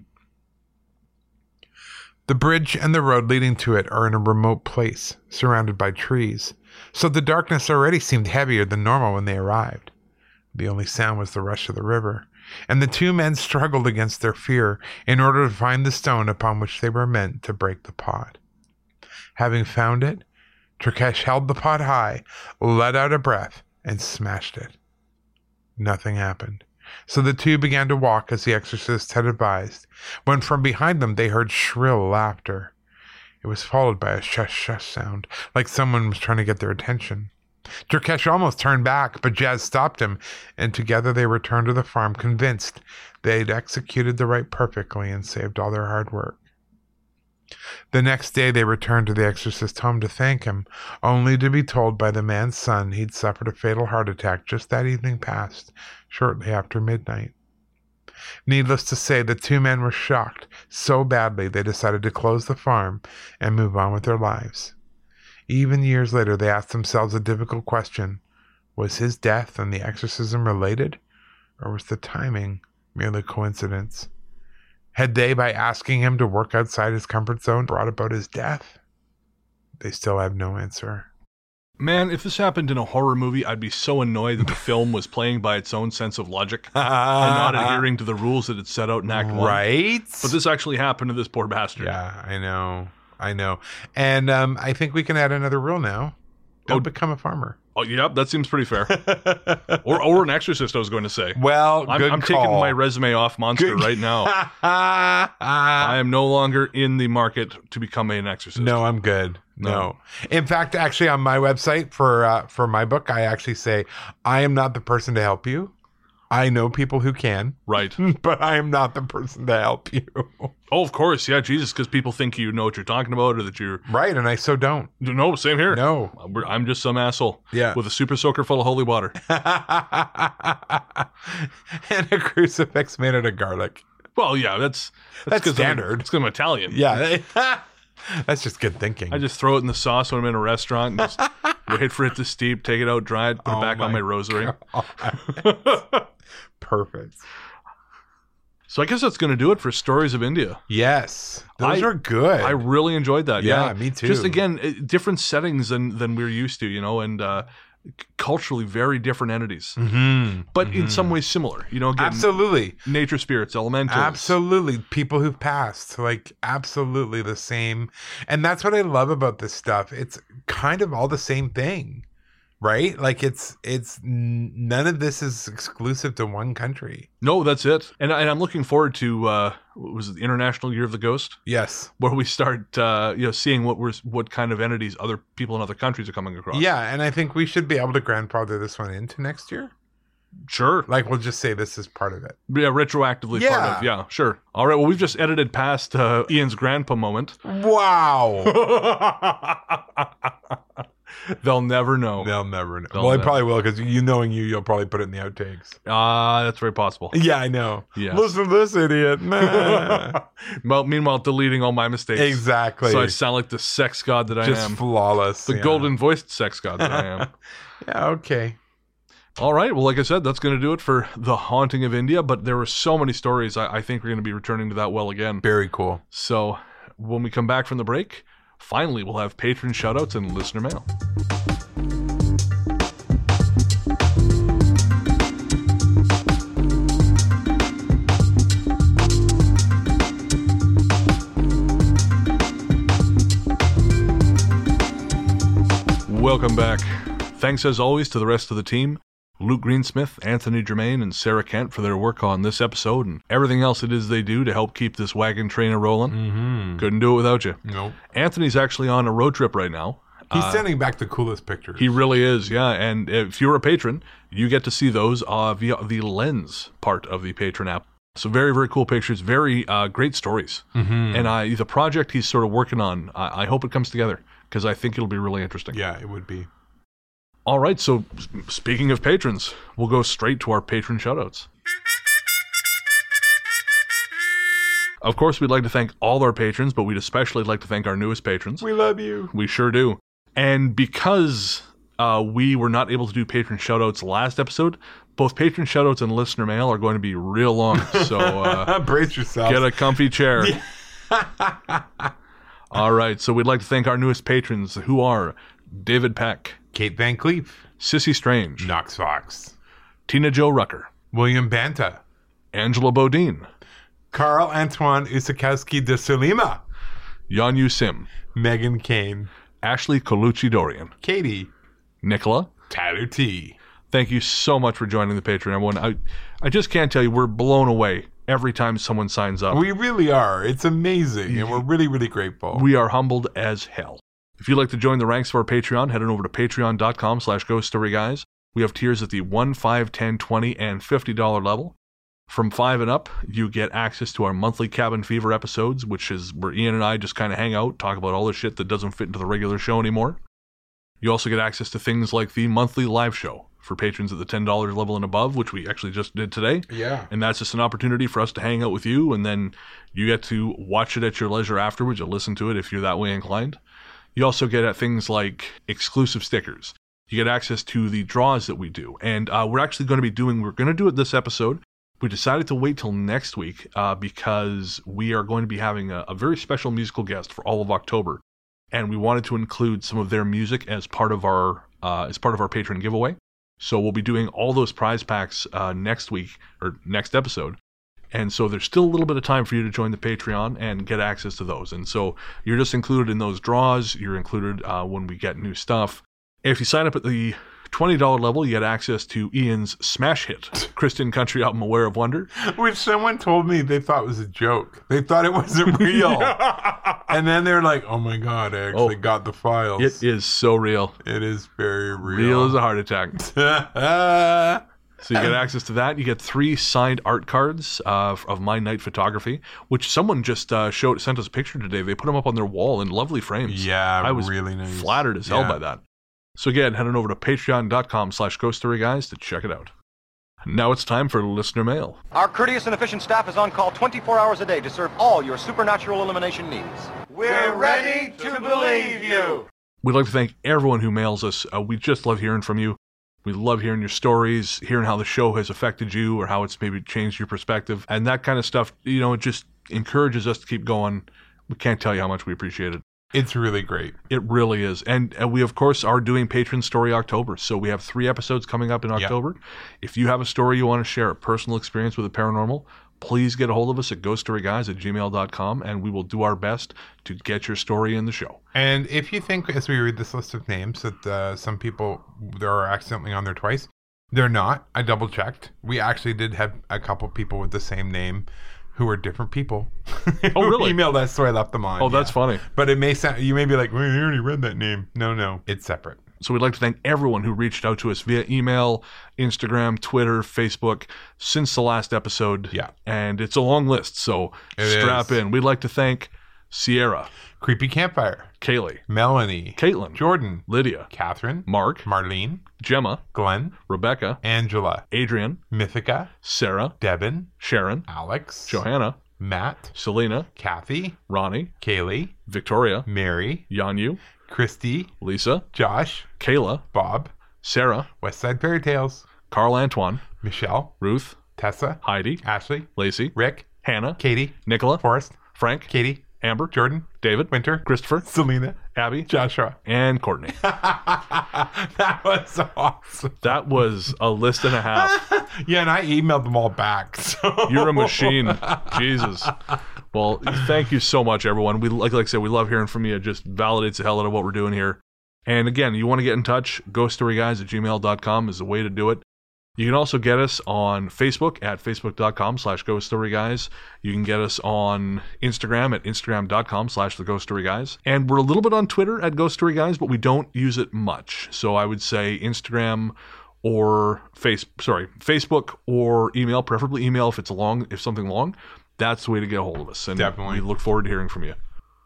The bridge and the road leading to it are in a remote place, surrounded by trees, so the darkness already seemed heavier than normal when they arrived. The only sound was the rush of the river, and the two men struggled against their fear in order to find the stone upon which they were meant to break the pot. Having found it, Turkesh held the pot high, let out a breath, and smashed it. Nothing happened, so the two began to walk as the exorcist had advised, when from behind them they heard shrill laughter. It was followed by a shush-shush sound, like someone was trying to get their attention. Turkesh almost turned back, but Jazz stopped him, and together they returned to the farm, convinced they had executed the rite perfectly and saved all their hard work. The next day they returned to the exorcist's home to thank him, only to be told by the man's son he'd suffered a fatal heart attack just that evening past, shortly after midnight. Needless to say, the two men were shocked so badly they decided to close the farm and move on with their lives. Even years later, they asked themselves a difficult question. Was his death and the exorcism related, or was the timing merely coincidence? Had they, by asking him to work outside his comfort zone, brought about his death? They still have no answer. Man, if this happened in a horror movie, I'd be so annoyed that the film was playing by its own sense of logic and not adhering to the rules that it set out in Act 1. Right? But this actually happened to this poor bastard. Yeah, I know. And I think we can add another rule now. Don't become a farmer. Oh, yep, that seems pretty fair. or an exorcist, I was going to say. Well, I'm taking my resume off Monster right now. I am no longer in the market to become an exorcist. No, I'm good. No. In fact, actually, on my website for my book, I actually say, I am not the person to help you. I know people who can. Right. But I am not the person to help you. Oh, of course. Yeah, Jesus, because people think you know what you're talking about or that you're... Right, and I so don't. No, same here. No. I'm just some asshole. Yeah. With a super soaker full of holy water. And a crucifix made out of garlic. Well, yeah, that's standard. It's because I'm Italian. Yeah. That's just good thinking. I just throw it in the sauce when I'm in a restaurant and just wait for it to steep, take it out, dry it, put it back on my rosary. Perfect. So I guess that's going to do it for Stories of India. Yes. Those are good. I really enjoyed that. Yeah, me too. Just, again, different settings than we're used to, and culturally very different entities. Mm-hmm. But in some ways similar. Again, absolutely. Nature spirits, elementals. Absolutely. People who've passed. Absolutely the same. And that's what I love about this stuff. It's kind of all the same thing. Right? It's none of this is exclusive to one country. No, that's it. And I'm looking forward to was it the International Year of the Ghost? Yes. Where we start seeing what kind of entities other people in other countries are coming across. Yeah, and I think we should be able to grandfather this one into next year. Sure. We'll just say this is part of it. Yeah, retroactively part of. Yeah, sure. All right, well, we've just edited past Ian's grandpa moment. Wow. They'll never know. I probably will, because knowing you'll probably put it in the outtakes. That's very possible. Yeah, I know. Yes. Listen to this idiot. Well, meanwhile, deleting all my mistakes. Exactly. So I sound like the sex god that I am. Just flawless. The golden voiced sex god that I am. Yeah, okay. All right. Well, like I said, that's going to do it for The Haunting of India. But there were so many stories. I think we're going to be returning to that well again. Very cool. So when we come back from the break, finally, we'll have patron shoutouts and listener mail. Welcome back. Thanks as always to the rest of the team, Luke Greensmith, Anthony Germain, and Sarah Kent for their work on this episode and everything else it is they do to help keep this wagon train a-rolling. Mm-hmm. Couldn't do it without you. Nope. Anthony's actually on a road trip right now. He's sending back the coolest pictures. He really is, yeah. And if you're a patron, you get to see those via the Lens part of the patron app. So very, very cool pictures, very great stories. Mm-hmm. And the project he's sort of working on, I hope it comes together because I think it'll be really interesting. Yeah, it would be. All right, so speaking of patrons, we'll go straight to our patron shoutouts. Of course, we'd like to thank all our patrons, but we'd especially like to thank our newest patrons. We love you. We sure do. And because we were not able to do patron shoutouts last episode, both patron shoutouts and listener mail are going to be real long. So brace yourself. Get a comfy chair. All right, so we'd like to thank our newest patrons, who are David Peck, Kate Van Cleef, Sissy Strange, Knox Fox, Tina Jo Rucker, William Banta, Angela Bodine, Carl Antoine Usakowski de Sulima, Yan Yu Sim, Megan Kane, Ashley Colucci Dorian, Katie, Nicola, Tyler T. Thank you so much for joining the Patreon, everyone. I just can't tell you, we're blown away every time someone signs up. We really are. It's amazing, and we're really, really grateful. We are humbled as hell. If you'd like to join the ranks of our Patreon, head on over to patreon.com/ghoststoryguys. We have tiers at the $1, $5, $10, $20, and $50 level. From $5 and up, you get access to our monthly Cabin Fever episodes, which is where Ian and I just kind of hang out, talk about all the shit that doesn't fit into the regular show anymore. You also get access to things like the monthly live show for patrons at the $10 level and above, which we actually just did today. Yeah. And that's just an opportunity for us to hang out with you, and then you get to watch it at your leisure afterwards, or listen to it if you're that way inclined. You also get at things like exclusive stickers. You get access to the draws that we do. And we're going to do it this episode. We decided to wait till next week because we are going to be having a very special musical guest for all of October. And we wanted to include some of their music as part of our patron giveaway. So we'll be doing all those prize packs next week, or next episode. And so there's still a little bit of time for you to join the Patreon and get access to those. And so you're just included in those draws. You're included when we get new stuff. If you sign up at the $20 level, you get access to Ian's smash hit, Christian country album Aware of Wonder. Which someone told me they thought was a joke. They thought it wasn't real. And then they're like, oh my God, I actually got the files. It is so real. It is very real. Real as a heart attack. So you get access to that. You get 3 signed art cards of my night photography, which someone just sent us a picture today. They put them up on their wall in lovely frames. Yeah, I was really nice. Flattered as hell by that. So again, head on over to patreon.com/ghoststoryguys to check it out. Now it's time for listener mail. Our courteous and efficient staff is on call 24 hours a day to serve all your supernatural elimination needs. We're ready to believe you. We'd like to thank everyone who mails us. We just love hearing from you. We love hearing your stories, hearing how the show has affected you or how it's maybe changed your perspective. And that kind of stuff, it just encourages us to keep going. We can't tell you how much we appreciate it. It's really great. It really is. And we, of course, are doing Patron Story October. So we have 3 episodes coming up in October. Yep. If you have a story you want to share, a personal experience with the paranormal, please get a hold of us at ghoststoryguys@gmail.com, and we will do our best to get your story in the show. And if you think, as we read this list of names, that some people are accidentally on there twice, they're not. I double-checked. We actually did have a couple people with the same name who are different people. Oh, really? Who emailed us, so I left them on. Oh, that's funny. But it may sound, you may be like, well, I already read that name. No, it's separate. So we'd like to thank everyone who reached out to us via email, Instagram, Twitter, Facebook since the last episode. Yeah. And it's a long list, so strap in. We'd like to thank Sierra, Creepy Campfire, Kaylee, Melanie, Caitlin, Jordan, Lydia, Catherine, Mark, Marlene, Gemma, Glenn, Rebecca, Angela, Adrian, Mythica, Sarah, Devin, Sharon, Alex, Johanna, Matt, Selena, Kathy, Ronnie, Kaylee, Victoria, Mary, Yanyu, Christy, Lisa, Josh, Kayla, Bob, Sarah, West Side Fairy Tales, Carl Antoine, Michelle, Ruth, Tessa, Heidi, Ashley, Lacey, Rick, Hannah, Katie, Nicola, Forrest, Frank, Katie, Amber, Jordan, David, Winter, Christopher, Selena, Abby, Joshua, and Courtney. That was awesome. That was a list and a half. Yeah, and I emailed them all back. So. You're a machine. Jesus. Well, thank you so much, everyone. We like I said, we love hearing from you. It just validates the hell out of what we're doing here. And again, you want to get in touch, ghoststoryguys@gmail.com is the way to do it. You can also get us on Facebook at facebook.com/ghoststoryguys. You can get us on Instagram at instagram.com/theghoststoryguys. And we're a little bit on Twitter at ghoststoryguys, but we don't use it much. So I would say Instagram or Facebook or email, preferably email if something long. That's the way to get a hold of us. And definitely. We look forward to hearing from you.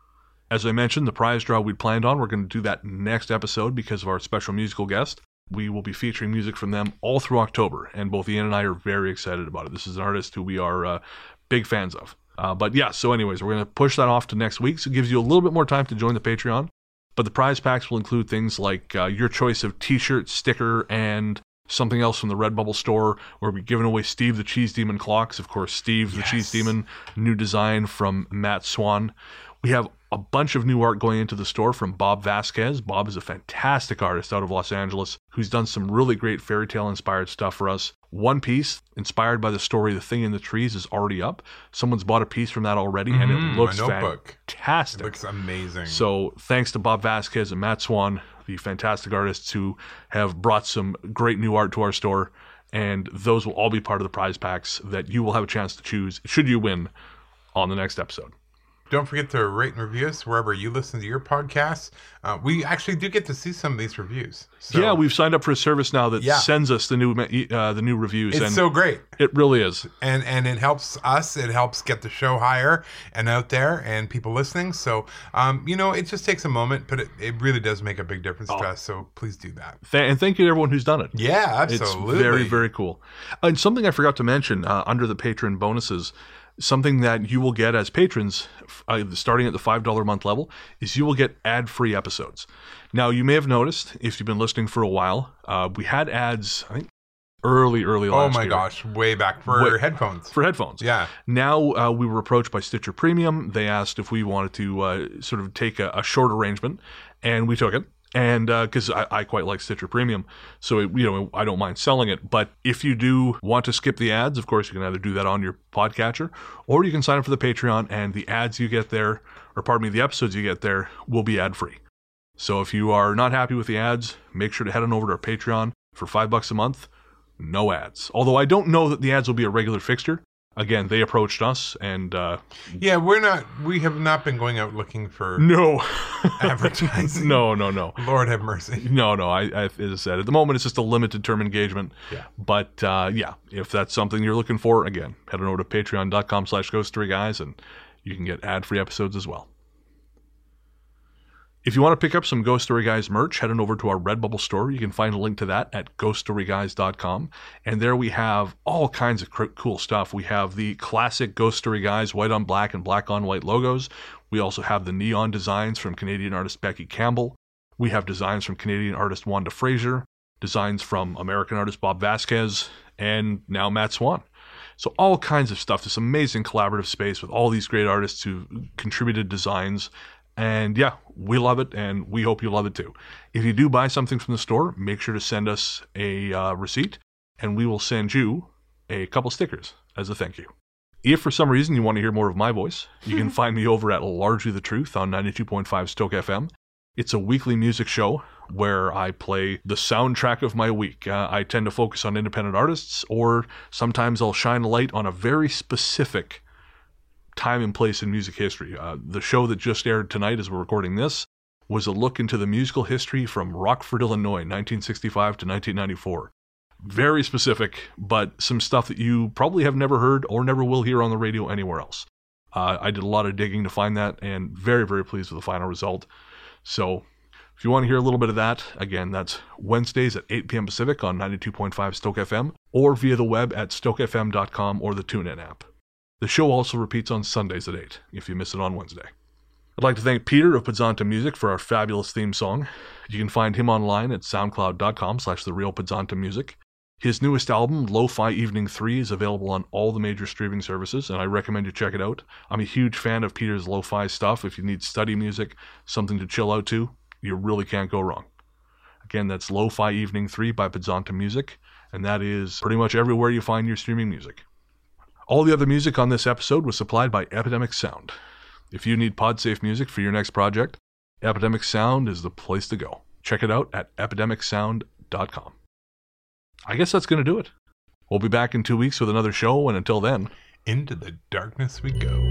As I mentioned, the prize draw we'd planned on, we're going to do that next episode because of our special musical guest. We will be featuring music from them all through October, and both Ian and I are very excited about it. This is an artist who we are big fans of. But yeah, so anyways, we're going to push that off to next week, so it gives you a little bit more time to join the Patreon. But the prize packs will include things like your choice of t-shirt, sticker, and something else from the Redbubble store, where we're giving away Steve the Cheese Demon clocks. Of course, Steve the Cheese Demon, new design from Matt Swan. We have a bunch of new art going into the store from Bob Vasquez. Bob is a fantastic artist out of Los Angeles who's done some really great fairy tale inspired stuff for us. One piece inspired by the story The Thing in the Trees is already up. Someone's bought a piece from that already, and it looks fantastic. It looks amazing. So thanks to Bob Vasquez and Matt Swan, the fantastic artists who have brought some great new art to our store, and those will all be part of the prize packs that you will have a chance to choose should you win on the next episode. Don't forget to rate and review us wherever you listen to your podcasts. We actually do get to see some of these reviews. So, yeah, we've signed up for a service now that sends us the new reviews. It's so great. It really is. And it helps us. It helps get the show higher and out there and people listening. So, it just takes a moment, but it really does make a big difference to us. So please do that. And thank you to everyone who's done it. Yeah, absolutely. It's very, very cool. And something I forgot to mention under the patron bonuses, something that you will get as patrons starting at the $5 a month level is you will get ad-free episodes. Now, you may have noticed, if you've been listening for a while, we had ads, I think, early last year. Oh my gosh, way back for headphones. For headphones. Yeah. Now we were approached by Stitcher Premium. They asked if we wanted to sort of take a short arrangement, and we took it. And because I quite like Stitcher Premium, so I don't mind selling it. But if you do want to skip the ads, of course, you can either do that on your podcatcher, or you can sign up for the Patreon, and the ads you get there, the episodes you get there, will be ad-free. So if you are not happy with the ads, make sure to head on over to our Patreon for $5 a month. No ads. Although I don't know that the ads will be a regular fixture. Again, they approached us, and we have not been going out looking for advertising. No. Lord have mercy. No. I as I said, at the moment it's just a limited term engagement. Yeah. But if that's something you're looking for, again, head on over to patreon.com/ghoststoryguys, and you can get ad-free episodes as well. If you want to pick up some Ghost Story Guys merch, head on over to our Redbubble store. You can find a link to that at ghoststoryguys.com. And there we have all kinds of cool stuff. We have the classic Ghost Story Guys white on black and black on white logos. We also have the neon designs from Canadian artist Becky Campbell. We have designs from Canadian artist Wanda Fraser, designs from American artist Bob Vasquez, and now Matt Swan. So all kinds of stuff. This amazing collaborative space with all these great artists who contributed designs. And yeah, we love it, and we hope you love it too. If you do buy something from the store, make sure to send us a receipt, and we will send you a couple stickers as a thank you. If for some reason you want to hear more of my voice, you can find me over at Largely the Truth on 92.5 Stoke FM. It's a weekly music show where I play the soundtrack of my week. I tend to focus on independent artists, or sometimes I'll shine a light on a very specific time and place in music history. The show that just aired tonight as we're recording this was a look into the musical history from Rockford, Illinois, 1965 to 1994. Very specific, but some stuff that you probably have never heard or never will hear on the radio anywhere else. I did a lot of digging to find that, and very, very pleased with the final result. So if you want to hear a little bit of that, again, that's Wednesdays at 8 p.m. Pacific on 92.5 Stoke FM, or via the web at stokefm.com or the TuneIn app. The show also repeats on Sundays at 8, if you miss it on Wednesday. I'd like to thank Peter of Pizzanta Music for our fabulous theme song. You can find him online at soundcloud.com/therealpizzantamusic. His newest album, Lo-Fi Evening 3, is available on all the major streaming services, and I recommend you check it out. I'm a huge fan of Peter's lo-fi stuff. If you need study music, something to chill out to, you really can't go wrong. Again, that's Lo-Fi Evening 3 by Pizzanta Music, and that is pretty much everywhere you find your streaming music. All the other music on this episode was supplied by Epidemic Sound. If you need PodSafe music for your next project, Epidemic Sound is the place to go. Check it out at epidemicsound.com. I guess that's going to do it. We'll be back in 2 weeks with another show, and until then, into the darkness we go.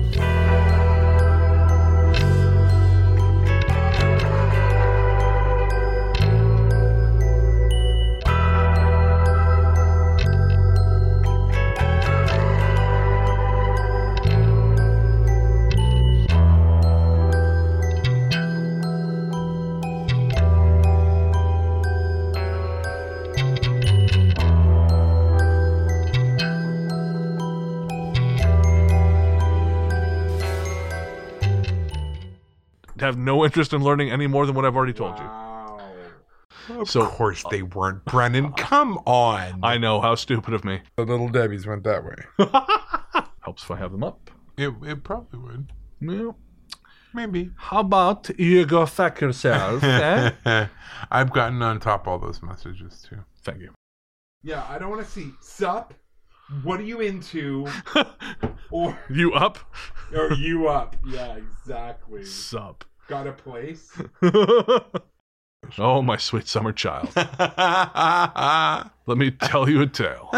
have no interest in learning any more than what I've already told you. Of course they weren't, Brennan. Come on. I know, how stupid of me. The Little Debbies went that way. Helps if I have them up. It probably would. Yeah. Maybe. How about you go fuck yourself? Eh? I've gotten on top all those messages too. Thank you. Yeah, I don't want to see sup. What are you into? Or you up? Or you up? Yeah, exactly. Sup. Got a place? Oh, my sweet summer child. Let me tell you a tale.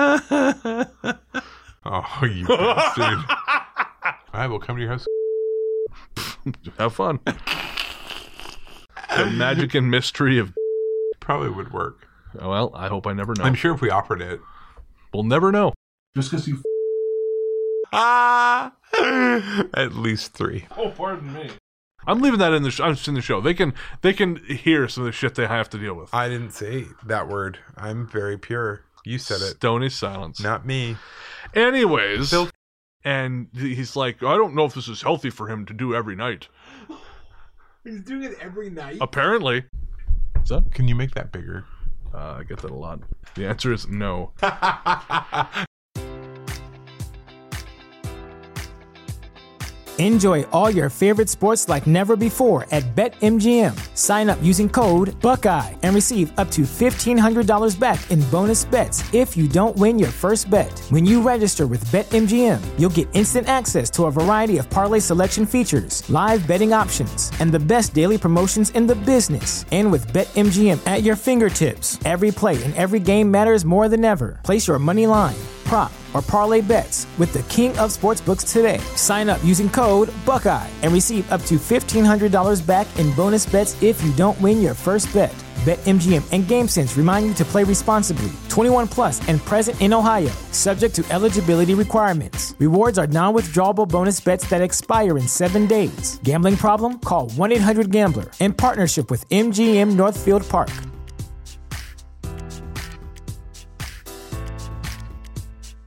Oh, you bastard. I will come to your house. Have fun. The magic and mystery of probably would work. Well, I hope I never know. I'm sure if we offered it, we'll never know. Just because you at least 3. Oh, pardon me. I'm leaving that in the show. They can hear some of the shit they have to deal with. I didn't say that word. I'm very pure. You said it. Stony silence. Not me. Anyways, and he's like, I don't know if this is healthy for him to do every night. He's doing it every night? Apparently. What's up? Can you make that bigger? I get that a lot. The answer is no. Enjoy all your favorite sports like never before at BetMGM. Sign up using code Buckeye and receive up to $1,500 back in bonus bets if you don't win your first bet. When you register with BetMGM, you'll get instant access to a variety of parlay selection features, live betting options, and the best daily promotions in the business. And with BetMGM at your fingertips, every play and every game matters more than ever. Place your money line, prop, or parlay bets with the king of sportsbooks today. Sign up using code Buckeye and receive up to $1,500 back in bonus bets if you don't win your first bet. BetMGM and GameSense remind you to play responsibly. 21 plus and present in Ohio, subject to eligibility requirements. Rewards are non-withdrawable bonus bets that expire in 7 days. Gambling problem? Call 1-800-GAMBLER in partnership with MGM Northfield Park.